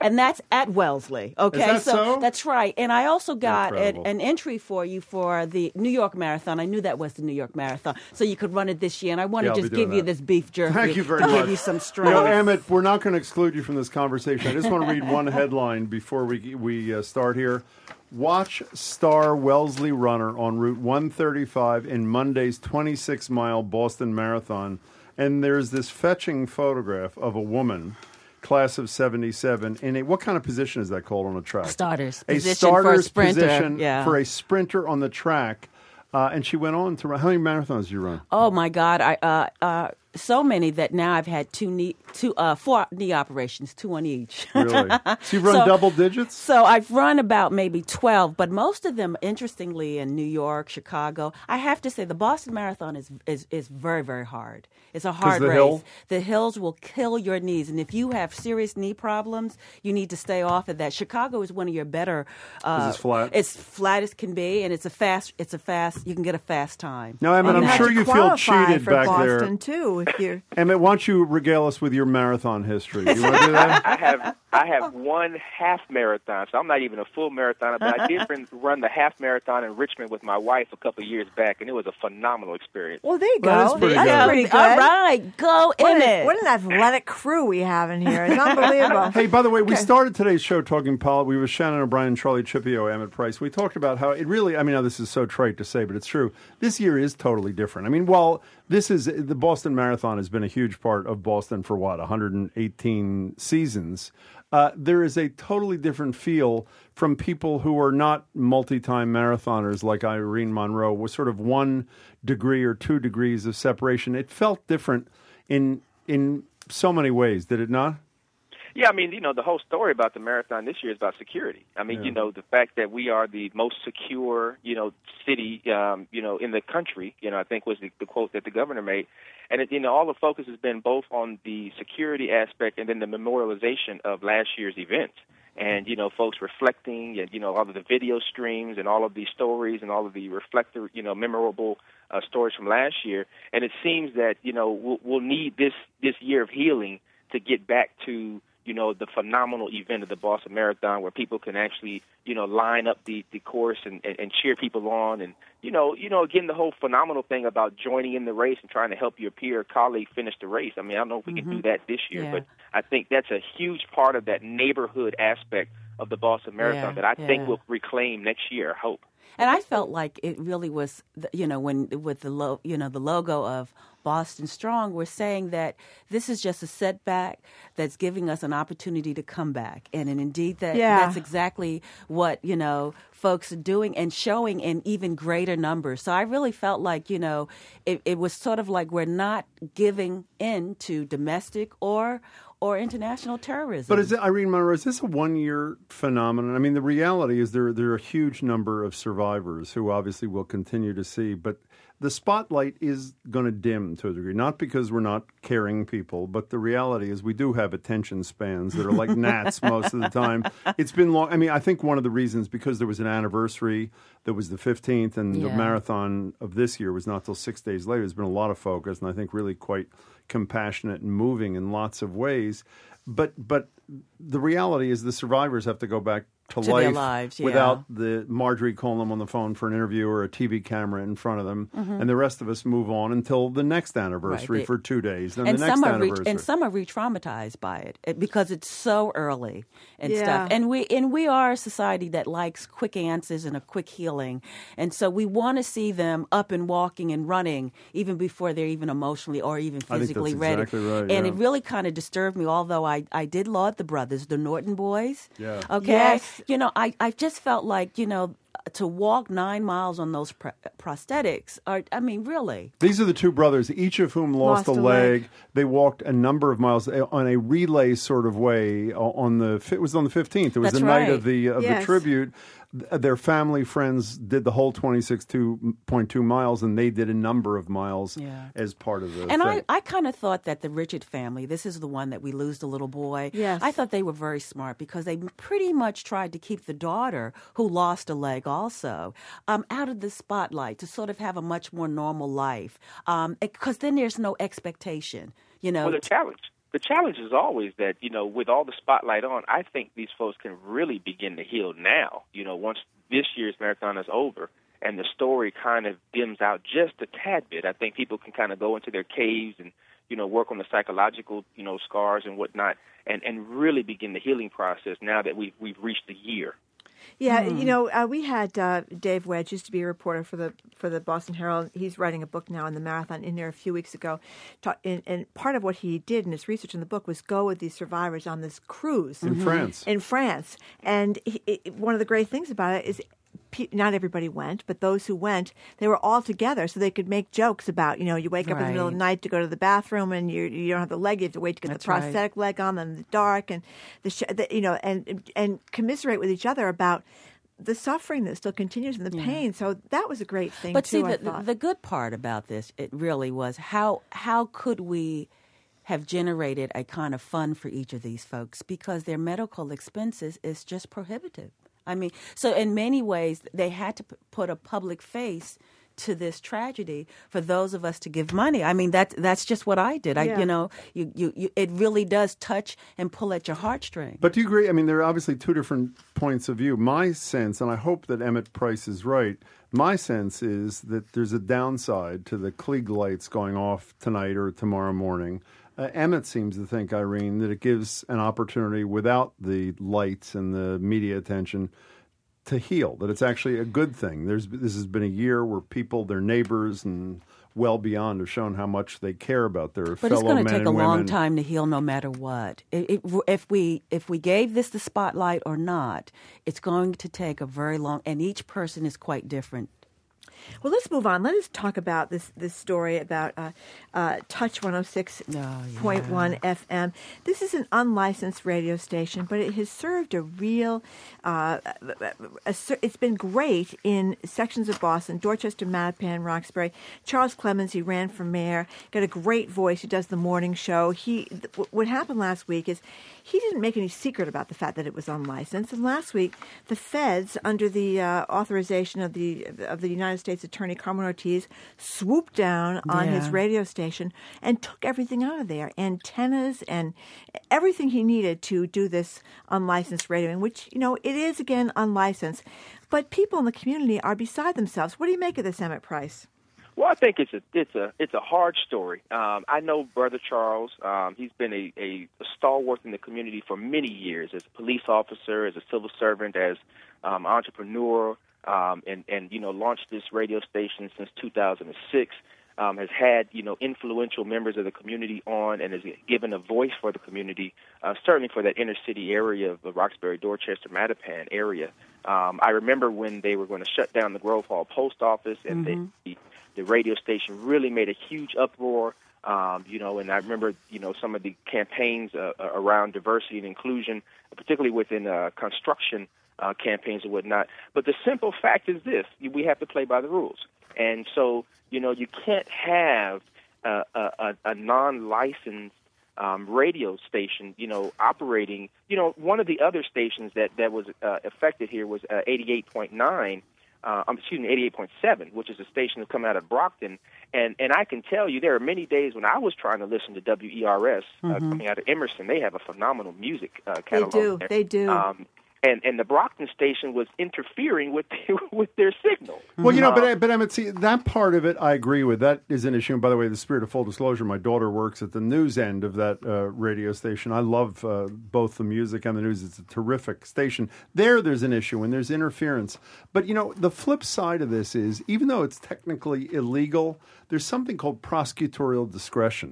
at Wellesley. Okay, Is that so? that's right. And I also got Incredible. an entry for you for the New York Marathon. I knew that was the New York Marathon, so you could run it this year. And I want Yeah, to I'll just be doing give you that. this beef jerky. Thank you very to much. give you some You strength. know, Emmett, we're not going to exclude you from this conversation. I just want to read one headline before we start here. Watch star Wellesley runner on Route 135 in Monday's 26-mile Boston Marathon. And there's this fetching photograph of a woman, class of 77, in a, what kind of position is that called on a track? Starters A position for a starter's sprinter, position yeah. for a sprinter on the track. And she went on to run. How many marathons did you run? Oh my God! I so many that now I've had 4 knee operations, 2 on each. Really? So you've run double digits? So I've run about maybe 12, but most of them, interestingly, in New York, Chicago. I have to say, the Boston Marathon is very, very hard. It's a hard the race. hill? The hills will kill your knees, and if you have serious knee problems, you need to stay off of that. Chicago is one of your better. 'Cause it's flat? It's flat as can be, and it's a fast. You can get a fast time. Now, Emmett, And I'm had sure to you feel qualify cheated for back Boston there. too. If you Emmett, why don't you regale us with your marathon history? You want to do that? I have one half marathon, so I'm not even a full marathoner, but I did run the half marathon in Richmond with my wife a couple of years back, and it was a phenomenal experience. well, there you go. Well, that's pretty That's good. pretty good. All right, go What in an, it. what an athletic crew we have in here. It's unbelievable. Hey, by the way, we Okay. started today's show talking politics. We were Shannon O'Brien, Charlie Chipio, Emmett Price. We talked about how it really, I mean, now this is so trite to say, but it's true. This year is totally different. I mean, while the Boston Marathon has been a huge part of Boston for 118 seasons, there is a totally different feel from people who are not multi-time marathoners like Irene Monroe, with sort of 1 degree or 2 degrees of separation. It felt different in so many ways, did it not? Yeah, I mean, the whole story about the marathon this year is about security. I mean, the fact that we are the most secure, city, in the country, I think was the quote that the governor made. And, all the focus has been both on the security aspect and then the memorialization of last year's events. And, folks reflecting and, all of the video streams and all of these stories and all of the memorable stories from last year. And it seems that, we'll need this year of healing to get back to, the phenomenal event of the Boston Marathon where people can actually, line up the course and cheer people on. And, again, the whole phenomenal thing about joining in the race and trying to help your peer or colleague finish the race. I mean, I don't know if we can do that this year, but I think that's a huge part of that neighborhood aspect of the Boston Marathon that I think we'll reclaim next year, I hope. And I felt like it really was, when with the logo of Boston Strong, we're saying that this is just a setback that's giving us an opportunity to come back. And indeed, that's exactly what, folks are doing and showing in even greater numbers. So I really felt like, it was sort of like we're not giving in to domestic or international terrorism. But Irene Monroe, is this a one-year phenomenon? I mean, the reality is there are a huge number of survivors who obviously we'll continue to see, but the spotlight is going to dim to a degree, not because we're not caring people, but the reality is we do have attention spans that are like gnats most of the time. It's been long. I mean, I think one of the reasons, because there was an anniversary that was the 15th, and the marathon of this year was not till 6 days later, there's been a lot of focus, and I think really quite compassionate and moving in lots of ways. But the reality is the survivors have to go back to life their lives, without the Marjorie calling them on the phone for an interview or a TV camera in front of them, and the rest of us move on until the next anniversary for 2 days, then the next anniversary. And some are re-traumatized by it because it's so early and stuff. And we are a society that likes quick answers and a quick healing, and so we want to see them up and walking and running even before they're even emotionally or even physically ready. Exactly right, and it really kind of disturbed me, although I did laud the brothers, the Norton boys. Yeah. Okay. Yes. I just felt like, to walk 9 miles on those prosthetics really. These are the two brothers, each of whom lost a leg. They walked a number of miles on a relay sort of way. It was on the 15th. It was the night of the tribute. Their family, friends did the whole 26.2 miles, and they did a number of miles as part of the And thing. I kind of thought that the Richard family, this is the one that we lose the little boy. Yes. I thought they were very smart because they pretty much tried to keep the daughter, who lost a leg also, out of the spotlight to sort of have a much more normal life. Because then there's no expectation, Well, the challenge is always that, with all the spotlight on, I think these folks can really begin to heal now. Once this year's marathon is over and the story kind of dims out just a tad bit, I think people can kind of go into their caves and, work on the psychological, scars and whatnot and really begin the healing process now that we've reached the year. Yeah, we had Dave Wedge, used to be a reporter for the Boston Herald. He's writing a book now on the marathon in there a few weeks ago. And part of what he did in his research in the book was go with these survivors on this cruise. In France. In France. And one of the great things about it is not everybody went, but those who went, they were all together so they could make jokes about, you wake up in the middle of the night to go to the bathroom and you don't have the leg, you have to wait to get the prosthetic leg on in the dark and, and commiserate with each other about the suffering that still continues and the pain. So that was a great thing, but too, see, the good part about this, it really was how could we have generated a kind of fund for each of these folks because their medical expenses is just prohibitive. So in many ways, they had to put a public face to this tragedy for those of us to give money. That's just what I did. It really does touch and pull at your heartstrings. But do you agree? There are obviously two different points of view. My sense, and I hope that Emmett Price is right, my sense is that there's a downside to the Klieg lights going off tonight or tomorrow morning. Emmett seems to think, Irene, that it gives an opportunity without the lights and the media attention to heal, that it's actually a good thing. This has been a year where people, their neighbors and well beyond, have shown how much they care about their fellow men and women. But it's going to take a long time to heal no matter what. If we gave this the spotlight or not, it's going to take a very long, and each person is quite different. Well, let's move on. Let us talk about this story about Touch 106.1 FM. This is an unlicensed radio station, but it has served a real it's been great in sections of Boston, Dorchester, Mattapan, Roxbury. Charles Clemens, he ran for mayor, got a great voice. He does the morning show. What happened last week is he didn't make any secret about the fact that it was unlicensed. And last week, the feds, under the authorization of the United States Attorney Carmen Ortiz, swooped down on his radio station and took everything out of there, antennas and everything he needed to do this unlicensed radioing, which, it is, again, unlicensed. But people in the community are beside themselves. What do you make of this, Emmett Price? Well, I think it's a hard story. I know Brother Charles. He's been a stalwart in the community for many years as a police officer, as a civil servant, as entrepreneur, and launched this radio station since 2006. Has had, influential members of the community on and has given a voice for the community, certainly for that inner city area of the Roxbury, Dorchester, Mattapan area. I remember when they were going to shut down the Grove Hall post office, and the radio station really made a huge uproar. And I remember, some of the campaigns around diversity and inclusion, particularly within construction campaigns and whatnot. But the simple fact is this: we have to play by the rules. And so, you can't have a non-licensed radio station, operating. One of the other stations that was affected here was 88.9. 88.7, which is a station that's come out of Brockton. And I can tell you there are many days when I was trying to listen to WERS coming out of Emerson. They have a phenomenal music catalog. They do. And the Brockton station was interfering with their signal. Well, but Emmett, see, that part of it I agree with. That is an issue. And by the way, the spirit of full disclosure, my daughter works at the news end of that radio station. I love both the music and the news. It's a terrific station. There's an issue and there's interference. But, the flip side of this is, even though it's technically illegal, there's something called prosecutorial discretion.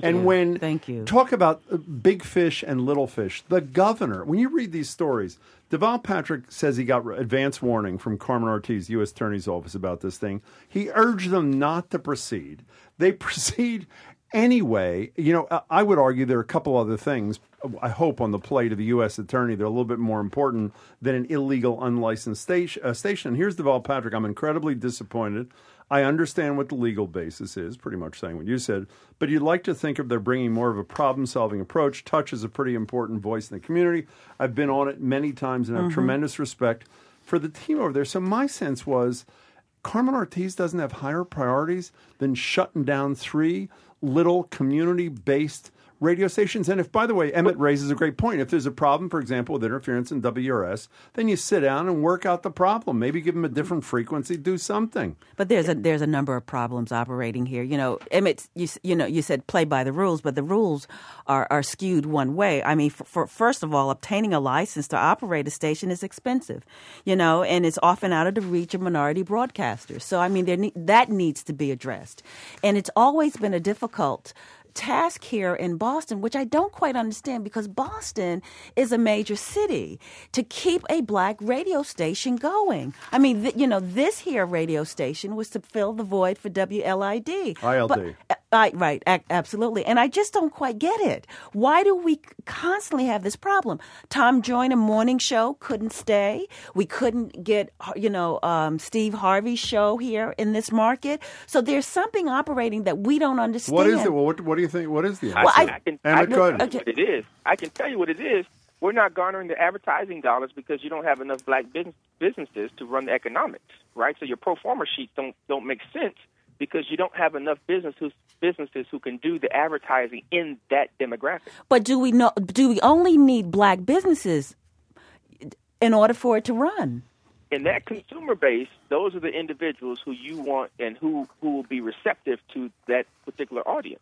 Thank you. Talk about big fish and little fish. The governor, when you read these stories, Deval Patrick says he got advance warning from Carmen Ortiz, U.S. Attorney's Office, about this thing. He urged them not to proceed. They proceed anyway. I would argue there are a couple other things, I hope, on the plate of the U.S. Attorney. They're a little bit more important than an illegal, unlicensed station. Here's Deval Patrick. I'm incredibly disappointed. I understand what the legal basis is, pretty much saying what you said, but you'd like to think of they're bringing more of a problem-solving approach. Touch is a pretty important voice in the community. I've been on it many times and have tremendous respect for the team over there. So my sense was Carmen Ortiz doesn't have higher priorities than shutting down 3 little community-based radio stations. And if, by the way, Emmett raises a great point. If there's a problem, for example, with interference in WRS, then you sit down and work out the problem. Maybe give them a different frequency, do something. But there's a number of problems operating here. Emmett, you said play by the rules, but the rules are skewed one way. I mean, for first of all, obtaining a license to operate a station is expensive, and it's often out of the reach of minority broadcasters. So, I mean, that needs to be addressed. And it's always been a difficult task here in Boston, which I don't quite understand, because Boston is a major city, to keep a black radio station going. I mean, this here radio station was to fill the void for WLID. ILD. Right, absolutely. And I just don't quite get it. Why do we constantly have this problem? Tom Joyner morning show couldn't stay. We couldn't get, Steve Harvey's show here in this market. So there's something operating that we don't understand. What is it? Well, what do you think? What is the answer? Well, I can what it is. I can tell you what it is. We're not garnering the advertising dollars because you don't have enough black businesses to run the economics, right? So your pro forma sheets don't make sense because you don't have enough businesses who can do the advertising in that demographic. But do we only need black businesses in order for it to run? In that consumer base, those are the individuals who you want and who will be receptive to that particular audience.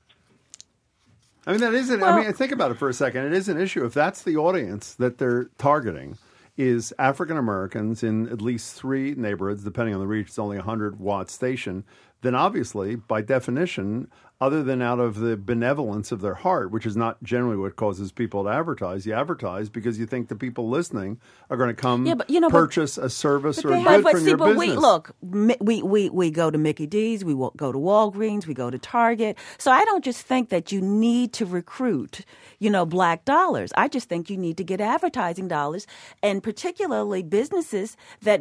I mean, that isn't. I mean, think about it for a second. It is an issue. If that's the audience that they're targeting, is African Americans in at least 3 neighborhoods, depending on the reach, it's only a 100-watt station, then obviously, by definition, other than out of the benevolence of their heart, which is not generally what causes people to advertise, you advertise because you think the people listening are going to come purchase a service or a good from your business. We go to Mickey D's, we go to Walgreens, we go to Target. So I don't just think that you need to recruit, black dollars. I just think you need to get advertising dollars, and particularly businesses that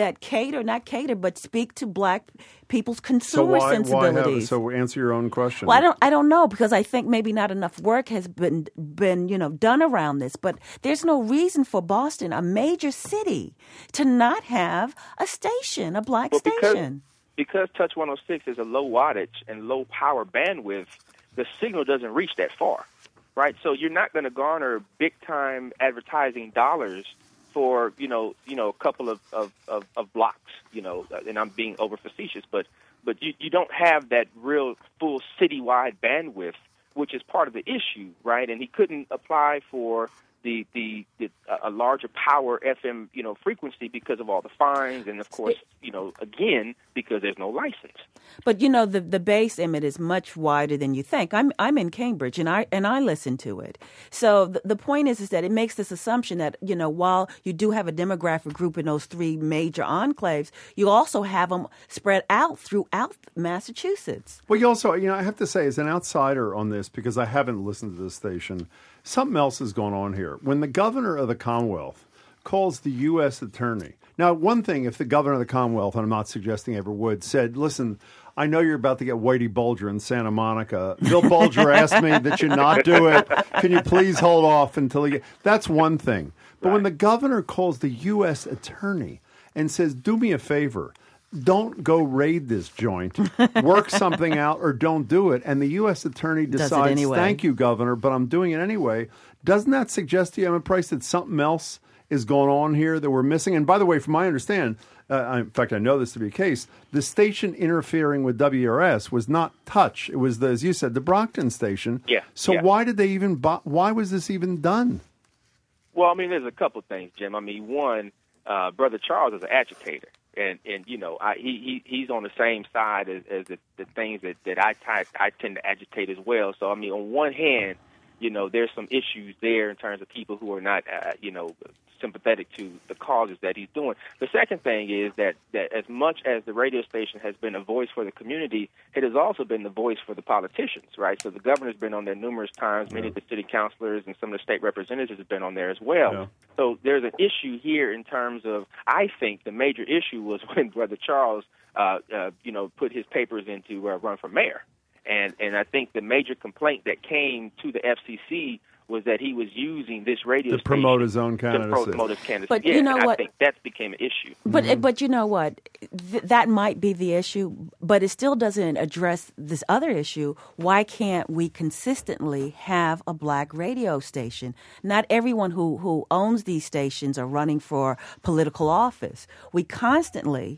but speak to black people's consumer sensibilities. So answer your own question. Well, I don't know, because I think maybe not enough work has been done around this. But there's no reason for Boston, a major city, to not have a station, a black station. Because Touch 106 is a low wattage and low power bandwidth, the signal doesn't reach that far, right? So you're not going to garner big time advertising dollars for a couple of blocks, and I'm being over facetious, but you don't have that real full citywide bandwidth which is part of the issue, right? And he couldn't apply for a larger power FM, frequency because of all the fines, and of course, again, because there's no license. But the base, Emmett, is much wider than you think. I'm in Cambridge, and I listen to it. So the point is that it makes this assumption that while you do have a demographic group in those three major enclaves, you also have them spread out throughout Massachusetts. Well, you also, I have to say, as an outsider on this, because I haven't listened to this station, something else is going on here. When the governor of the Commonwealth calls the U.S. attorney. Now, one thing, if the governor of the Commonwealth, and I'm not suggesting ever would, said, listen, I know you're about to get Whitey Bulger in Santa Monica. Bill Bulger asked me that you not do it. Can you please hold off until he gets... That's one thing. But when the governor calls the U.S. attorney and says, do me a favor, don't go raid this joint, work something out, or don't do it. And the U.S. attorney decides, anyway. Thank you, Governor, but I'm doing it anyway. Doesn't that suggest to you, Emma Price, that something else is going on here that we're missing? And by the way, from my understanding, in fact, I know this to be the case, the station interfering with WRS was not Touch. It was, as you said, the Brockton station. Yeah. So why did they even, why was this even done? Well, there's a couple of things, Jim. One, Brother Charles is an agitator. And he's on the same side as the things that I tend to agitate as well. So, on one hand, there's some issues there in terms of people who are not, sympathetic to the causes that he's doing. The second thing is that as much as the radio station has been a voice for the community, it has also been the voice for the politicians, right? So the governor's been on there numerous times. Many of the city councilors and some of the state representatives have been on there as well. Yeah. So there's an issue here in terms of, I think the major issue was when Brother Charles, put his papers in to run for mayor. And I think the major complaint that came to the FCC was that he was using this radio station to promote his own candidacy. To promote his candidacy. But you know what? I think that became an issue. But you know what? That might be the issue, but it still doesn't address this other issue. Why can't we consistently have a black radio station? Not everyone who owns these stations are running for political office. We constantly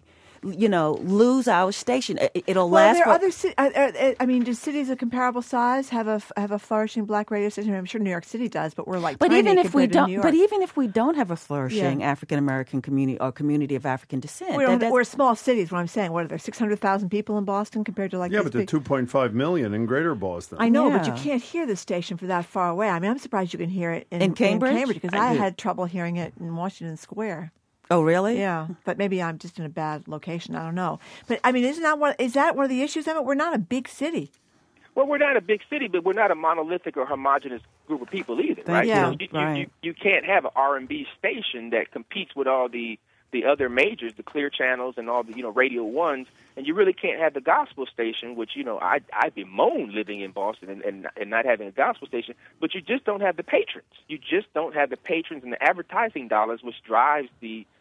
lose our station. It'll last. There are other do cities of comparable size have a flourishing black radio station? I'm sure New York City does, but we're like. But tiny even if we compared to New don't, York. even if we don't have a flourishing African American community or community of African descent, we're small cities. What I'm saying, what are there? 600,000 people in Boston compared to but there are 2.5 million in Greater Boston. I know, but you can't hear the station for that far away. I'm surprised you can hear it in Cambridge because I had trouble hearing it in Washington Square. Oh, really? Yeah, but maybe I'm just in a bad location. I don't know. But is that one of the issues of it? We're not a big city. Well, we're not a big city, but we're not a monolithic or homogenous group of people either, right? Yeah, you can't have an R&B station that competes with all the other majors, the Clear Channels and all the Radio Ones, and you really can't have the gospel station, which I bemoan living in Boston and not having a gospel station, but you just don't have the patrons. You just don't have the patrons and the advertising dollars, which drives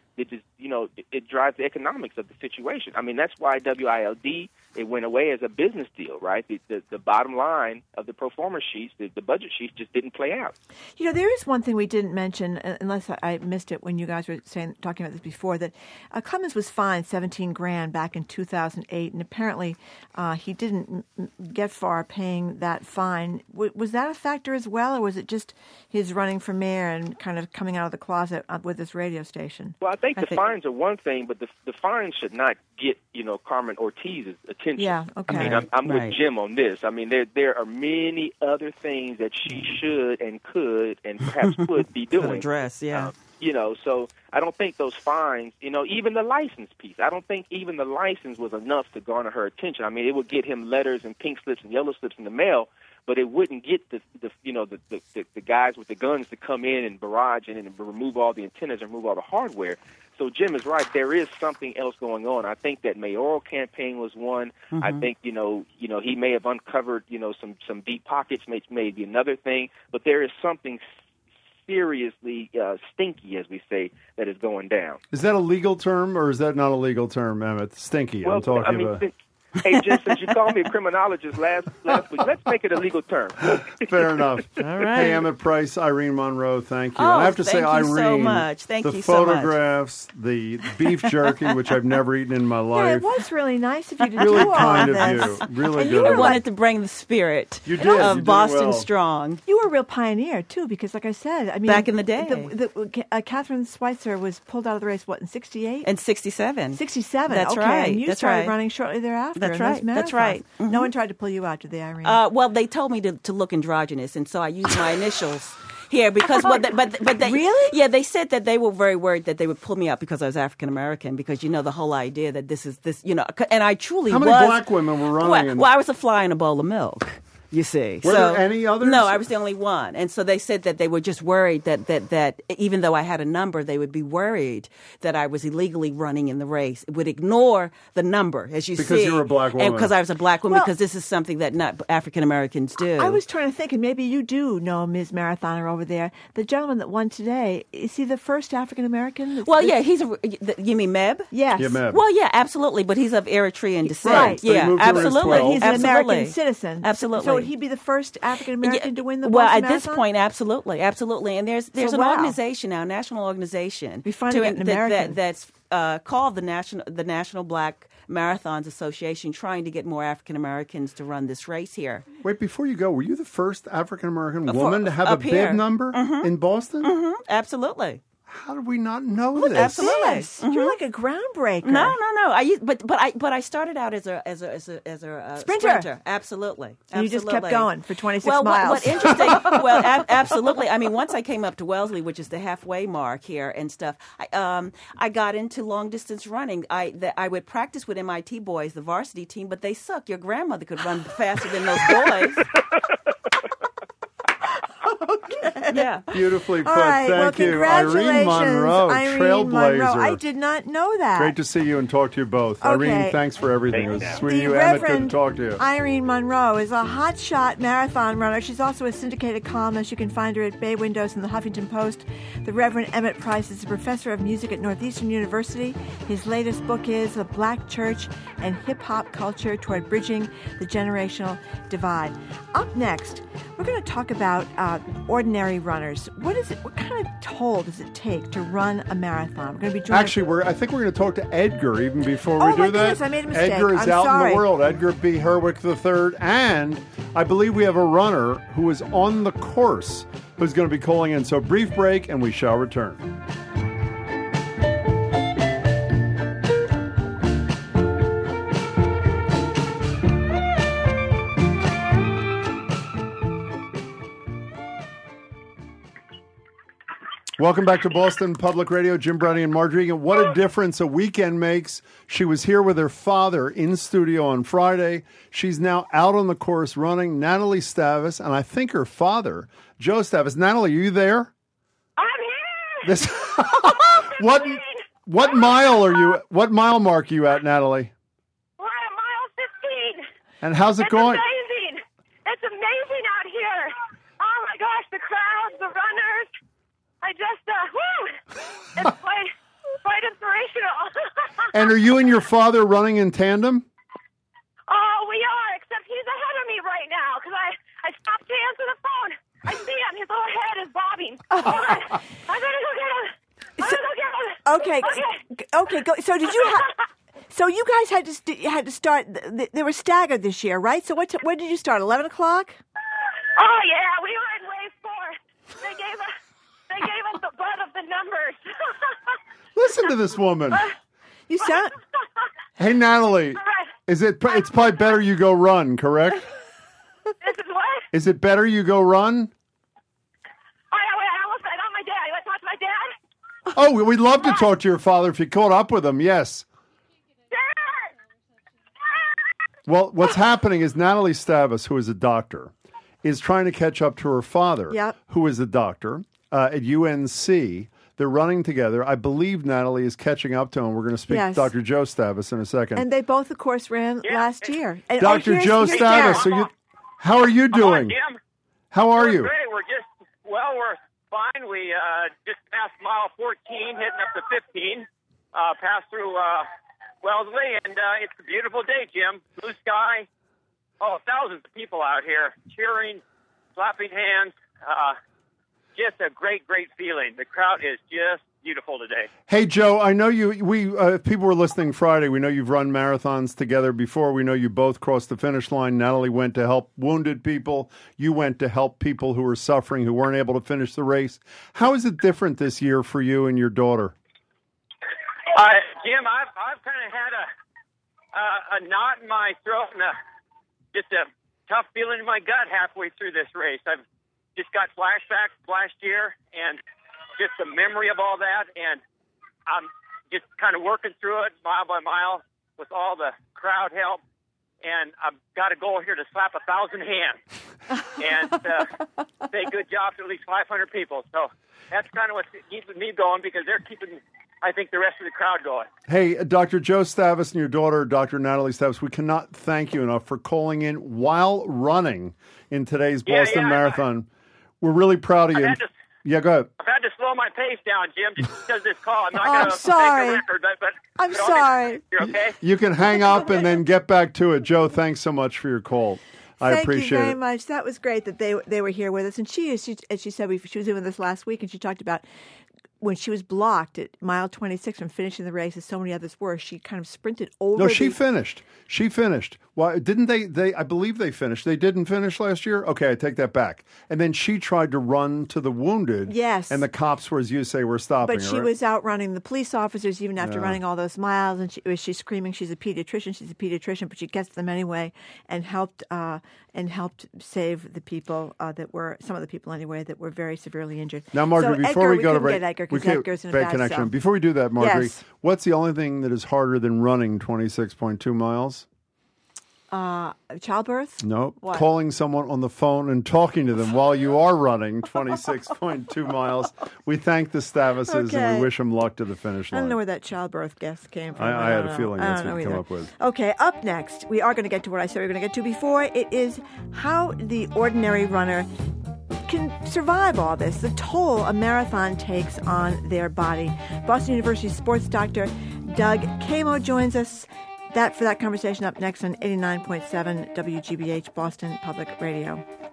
it drives the economics of the situation. That's why WILD, it went away as a business deal, right? The bottom line of the pro forma sheets, the budget sheets, just didn't play out. There is one thing we didn't mention, unless I missed it when you guys were talking about this before, that Clemens was fined $17,000 back in 2008, and apparently he didn't get far paying that fine. Was that a factor as well, or was it just his running for mayor and kind of coming out of the closet with this radio station? Well, I think the fines are one thing, but the fines should not get Carmen Ortiz's attention. Yeah, okay. I'm with Jim on this. There are many other things that she should and could and perhaps would be doing. Address, yeah. So I don't think those fines, even the license piece, I don't think even the license was enough to garner her attention. It would get him letters and pink slips and yellow slips in the mail, but it wouldn't get the guys with the guns to come in and barrage and remove all the antennas and remove all the hardware. So Jim is right. There is something else going on. I think that mayoral campaign was one. Mm-hmm. I think he may have uncovered some deep pockets, may be another thing. But there is something seriously stinky, as we say, that is going down. Is that a legal term or is that not a legal term, Emmett? Stinky. Well, I'm talking about. Hey, Jen, since you called me a criminologist last week, let's make it a legal term. Fair enough. All right. Hey, Emmett Price, Irene Monroe, thank you. Oh, and I have to say, thank you Irene, so much. Thank the you so much. photographs, the beef jerky, which I've never eaten in my Yeah, life. it was really nice of you to Really do all kind of of this. you. Really And good. you I were wanted like, to bring the spirit You did. You of did Boston well. Strong. you were a real pioneer too, because like I said, I mean, Back in the day. Catherine Schweitzer was pulled out of the race. What, in '68? And 67. 67. That's okay. right. And you That's started right. running shortly thereafter. That's in those right. That's marathons. right. Mm-hmm. No one tried to pull you out, did they, Irene? Well, they told me to look androgynous, and so I used my initials here because but they Really? Yeah, they said that they were very worried that they would pull me out because I was African American, because the whole idea that this, and I truly How was. many black women were running? Well, I was a fly in a bowl of milk. You see. Were there any others? No, I was the only one. And so they said that they were just worried that even though I had a number, they would be worried that I was illegally running in the race. It would ignore the number, as you see. Because you were a black woman. And because I was a black woman, Well, because this is something that not African Americans do. I was trying to think, and maybe you do know Ms. Marathoner over there. The gentleman that won today, is he the first African American? Well, yeah, you mean Meb? Yes. Yeah, Meb. Well, yeah, absolutely, but he's of Eritrean descent. Right. So he Yeah, moved here when he was absolutely. 12. He's an Absolutely. American citizen. Absolutely. So would he be the first African American to win the well, Boston at this Marathon? point, absolutely. And there's So, an wow. organization now, a national organization, Be fun to get an American. that's called the National Black Marathons Association, trying to get more African Americans to run this race here. Wait, before you go, were you the first African American woman to have a up here. bib number in Boston? Mm-hmm. Absolutely. How did we not know this? Absolutely. Yes. You're like a groundbreaker. No. But I started out as a sprinter. Absolutely. And you just kept Absolutely. going for 26 well, miles. What interesting? Absolutely. I mean, once I came up to Wellesley, which is the halfway mark here and stuff, I got into long distance running. I would practice with MIT boys, the varsity team, but they suck. Your grandmother could run faster than those boys. Yeah. Beautifully put. All right. Thank you. Congratulations, Irene Monroe, Irene trailblazer. Monroe. I did not know that. Great to see you and talk to you both. Okay. Irene, thanks for everything. It was sweet of The you, Emmett. Good to Reverend talk to you. Irene Monroe is a hotshot marathon runner. She's also a syndicated columnist. You can find her at Bay Windows and the Huffington Post. The Reverend Emmett Price is a professor of music at Northeastern University. His latest book is The Black Church and Hip-Hop Culture Toward Bridging the Generational Divide. Up next, we're going to talk about ordinary runners. What kind of toll does it take to run a marathon? We're going to be joined. Actually, I think we're going to talk to Edgar even before we Oh, do my that. goodness, I made a mistake. Edgar is I'm out in sorry. the world. Edgar B. Herwick III. And I believe we have a runner who is on the course who's going to be calling in. So brief break and we shall return. Welcome back to Boston Public Radio. Jim Browning and Marjorie. And what a difference a weekend makes. She was here with her father in studio on Friday. She's now out on the course running. Natalie Stavis, and I think her father, Joe Stavis. Natalie, are you there? I'm here. What mile are you? What mile mark are you at, Natalie? We're at mile 15. And how's it going? Amazing. It's amazing out here. Oh my gosh, the crowds, the runners. I just, it's quite inspirational. And are you and your father running in tandem? Oh, we are, except he's ahead of me right now because I stopped to answer the phone. I see him. His little head is bobbing. Hold on. I'm going to go get him. Okay. Go. So did you? So you guys had to start. They were staggered this year, right? So when did you start? 11 o'clock. Oh yeah, we were in wave 4. They gave us the butt of the numbers. Listen to this woman. You sound. Hey, Natalie. It's probably better you go run, correct? This is what? Is it better you go run? I almost said, my dad. You want to talk to my dad? Oh, we'd love to talk to your father if you caught up with him, yes. Well, what's happening is Natalie Stavis, who is a doctor, is trying to catch up to her father, who is a doctor at UNC. They're running together. I believe Natalie is catching up to him. We're going to speak to Dr. Joe Stavis in a second. And they both, of course, ran last year. And, Dr. Joe Stavis, how are you doing? How are you? Great. We're fine. We just passed mile 14, heading up to 15. Passed through Well, Lee, and it's a beautiful day, Jim. Blue sky. Oh, thousands of people out here cheering, clapping hands. Just a great, great feeling. The crowd is just beautiful today. Hey, Joe, I know if people were listening Friday, we know you've run marathons together before. We know you both crossed the finish line. Natalie went to help wounded people. You went to help people who were suffering, who weren't able to finish the race. How is it different this year for you and your daughter? Jim, I've kind of had a knot in my throat and just a tough feeling in my gut halfway through this race. I've just got flashbacks last year and just the memory of all that, and I'm just kind of working through it mile by mile with all the crowd help, and I've got a goal here to slap 1,000 hands and say good job to at least 500 people. So that's kind of what's keeping me going, because they're keeping, I think, the rest of the crowd going. Hey, Dr. Joe Stavis and your daughter, Dr. Natalie Stavis, we cannot thank you enough for calling in while running in today's Boston Marathon. We're really proud of you. Yeah, go ahead. I've had to slow my pace down, Jim, just because of this call. I'm not I'm going to sorry. make a record, but I'm sorry. You're okay? You can hang up and then get back to it. Joe, thanks so much for your call. I appreciate it. Thank you very much. That was great that they were here with us. And she said she was in with us last week, and she talked about when she was blocked at mile 26 from finishing the race, as so many others were. She kind of sprinted over. No, she finished. She finished. Why didn't they? I believe they finished. They didn't finish last year? Okay, I take that back. And then she tried to run to the wounded. Yes. And the cops were, as you say, were stopping her. But she was outrunning the police officers even after running all those miles. And she's screaming, she's a pediatrician, but she gets them anyway and helped save the people some of the people anyway, that were very severely injured. Now, Margaret, before we go to break, Edgar's in a bad connection. cell. Before we do that, Margaret, yes. What's the only thing that is harder than running 26.2 miles? Childbirth? No. What? Calling someone on the phone and talking to them while you are running 26.2 miles. We thank the Stavises and we wish them luck to the finish line. I don't know where that childbirth guess came from. I had a feeling that's what you come up with. Okay, up next, we are going to get to what I said we were going to get to before. It is how the ordinary runner can survive all this, the toll a marathon takes on their body. Boston University sports doctor Doug Camo joins us. For that conversation up next on 89.7 WGBH Boston Public Radio.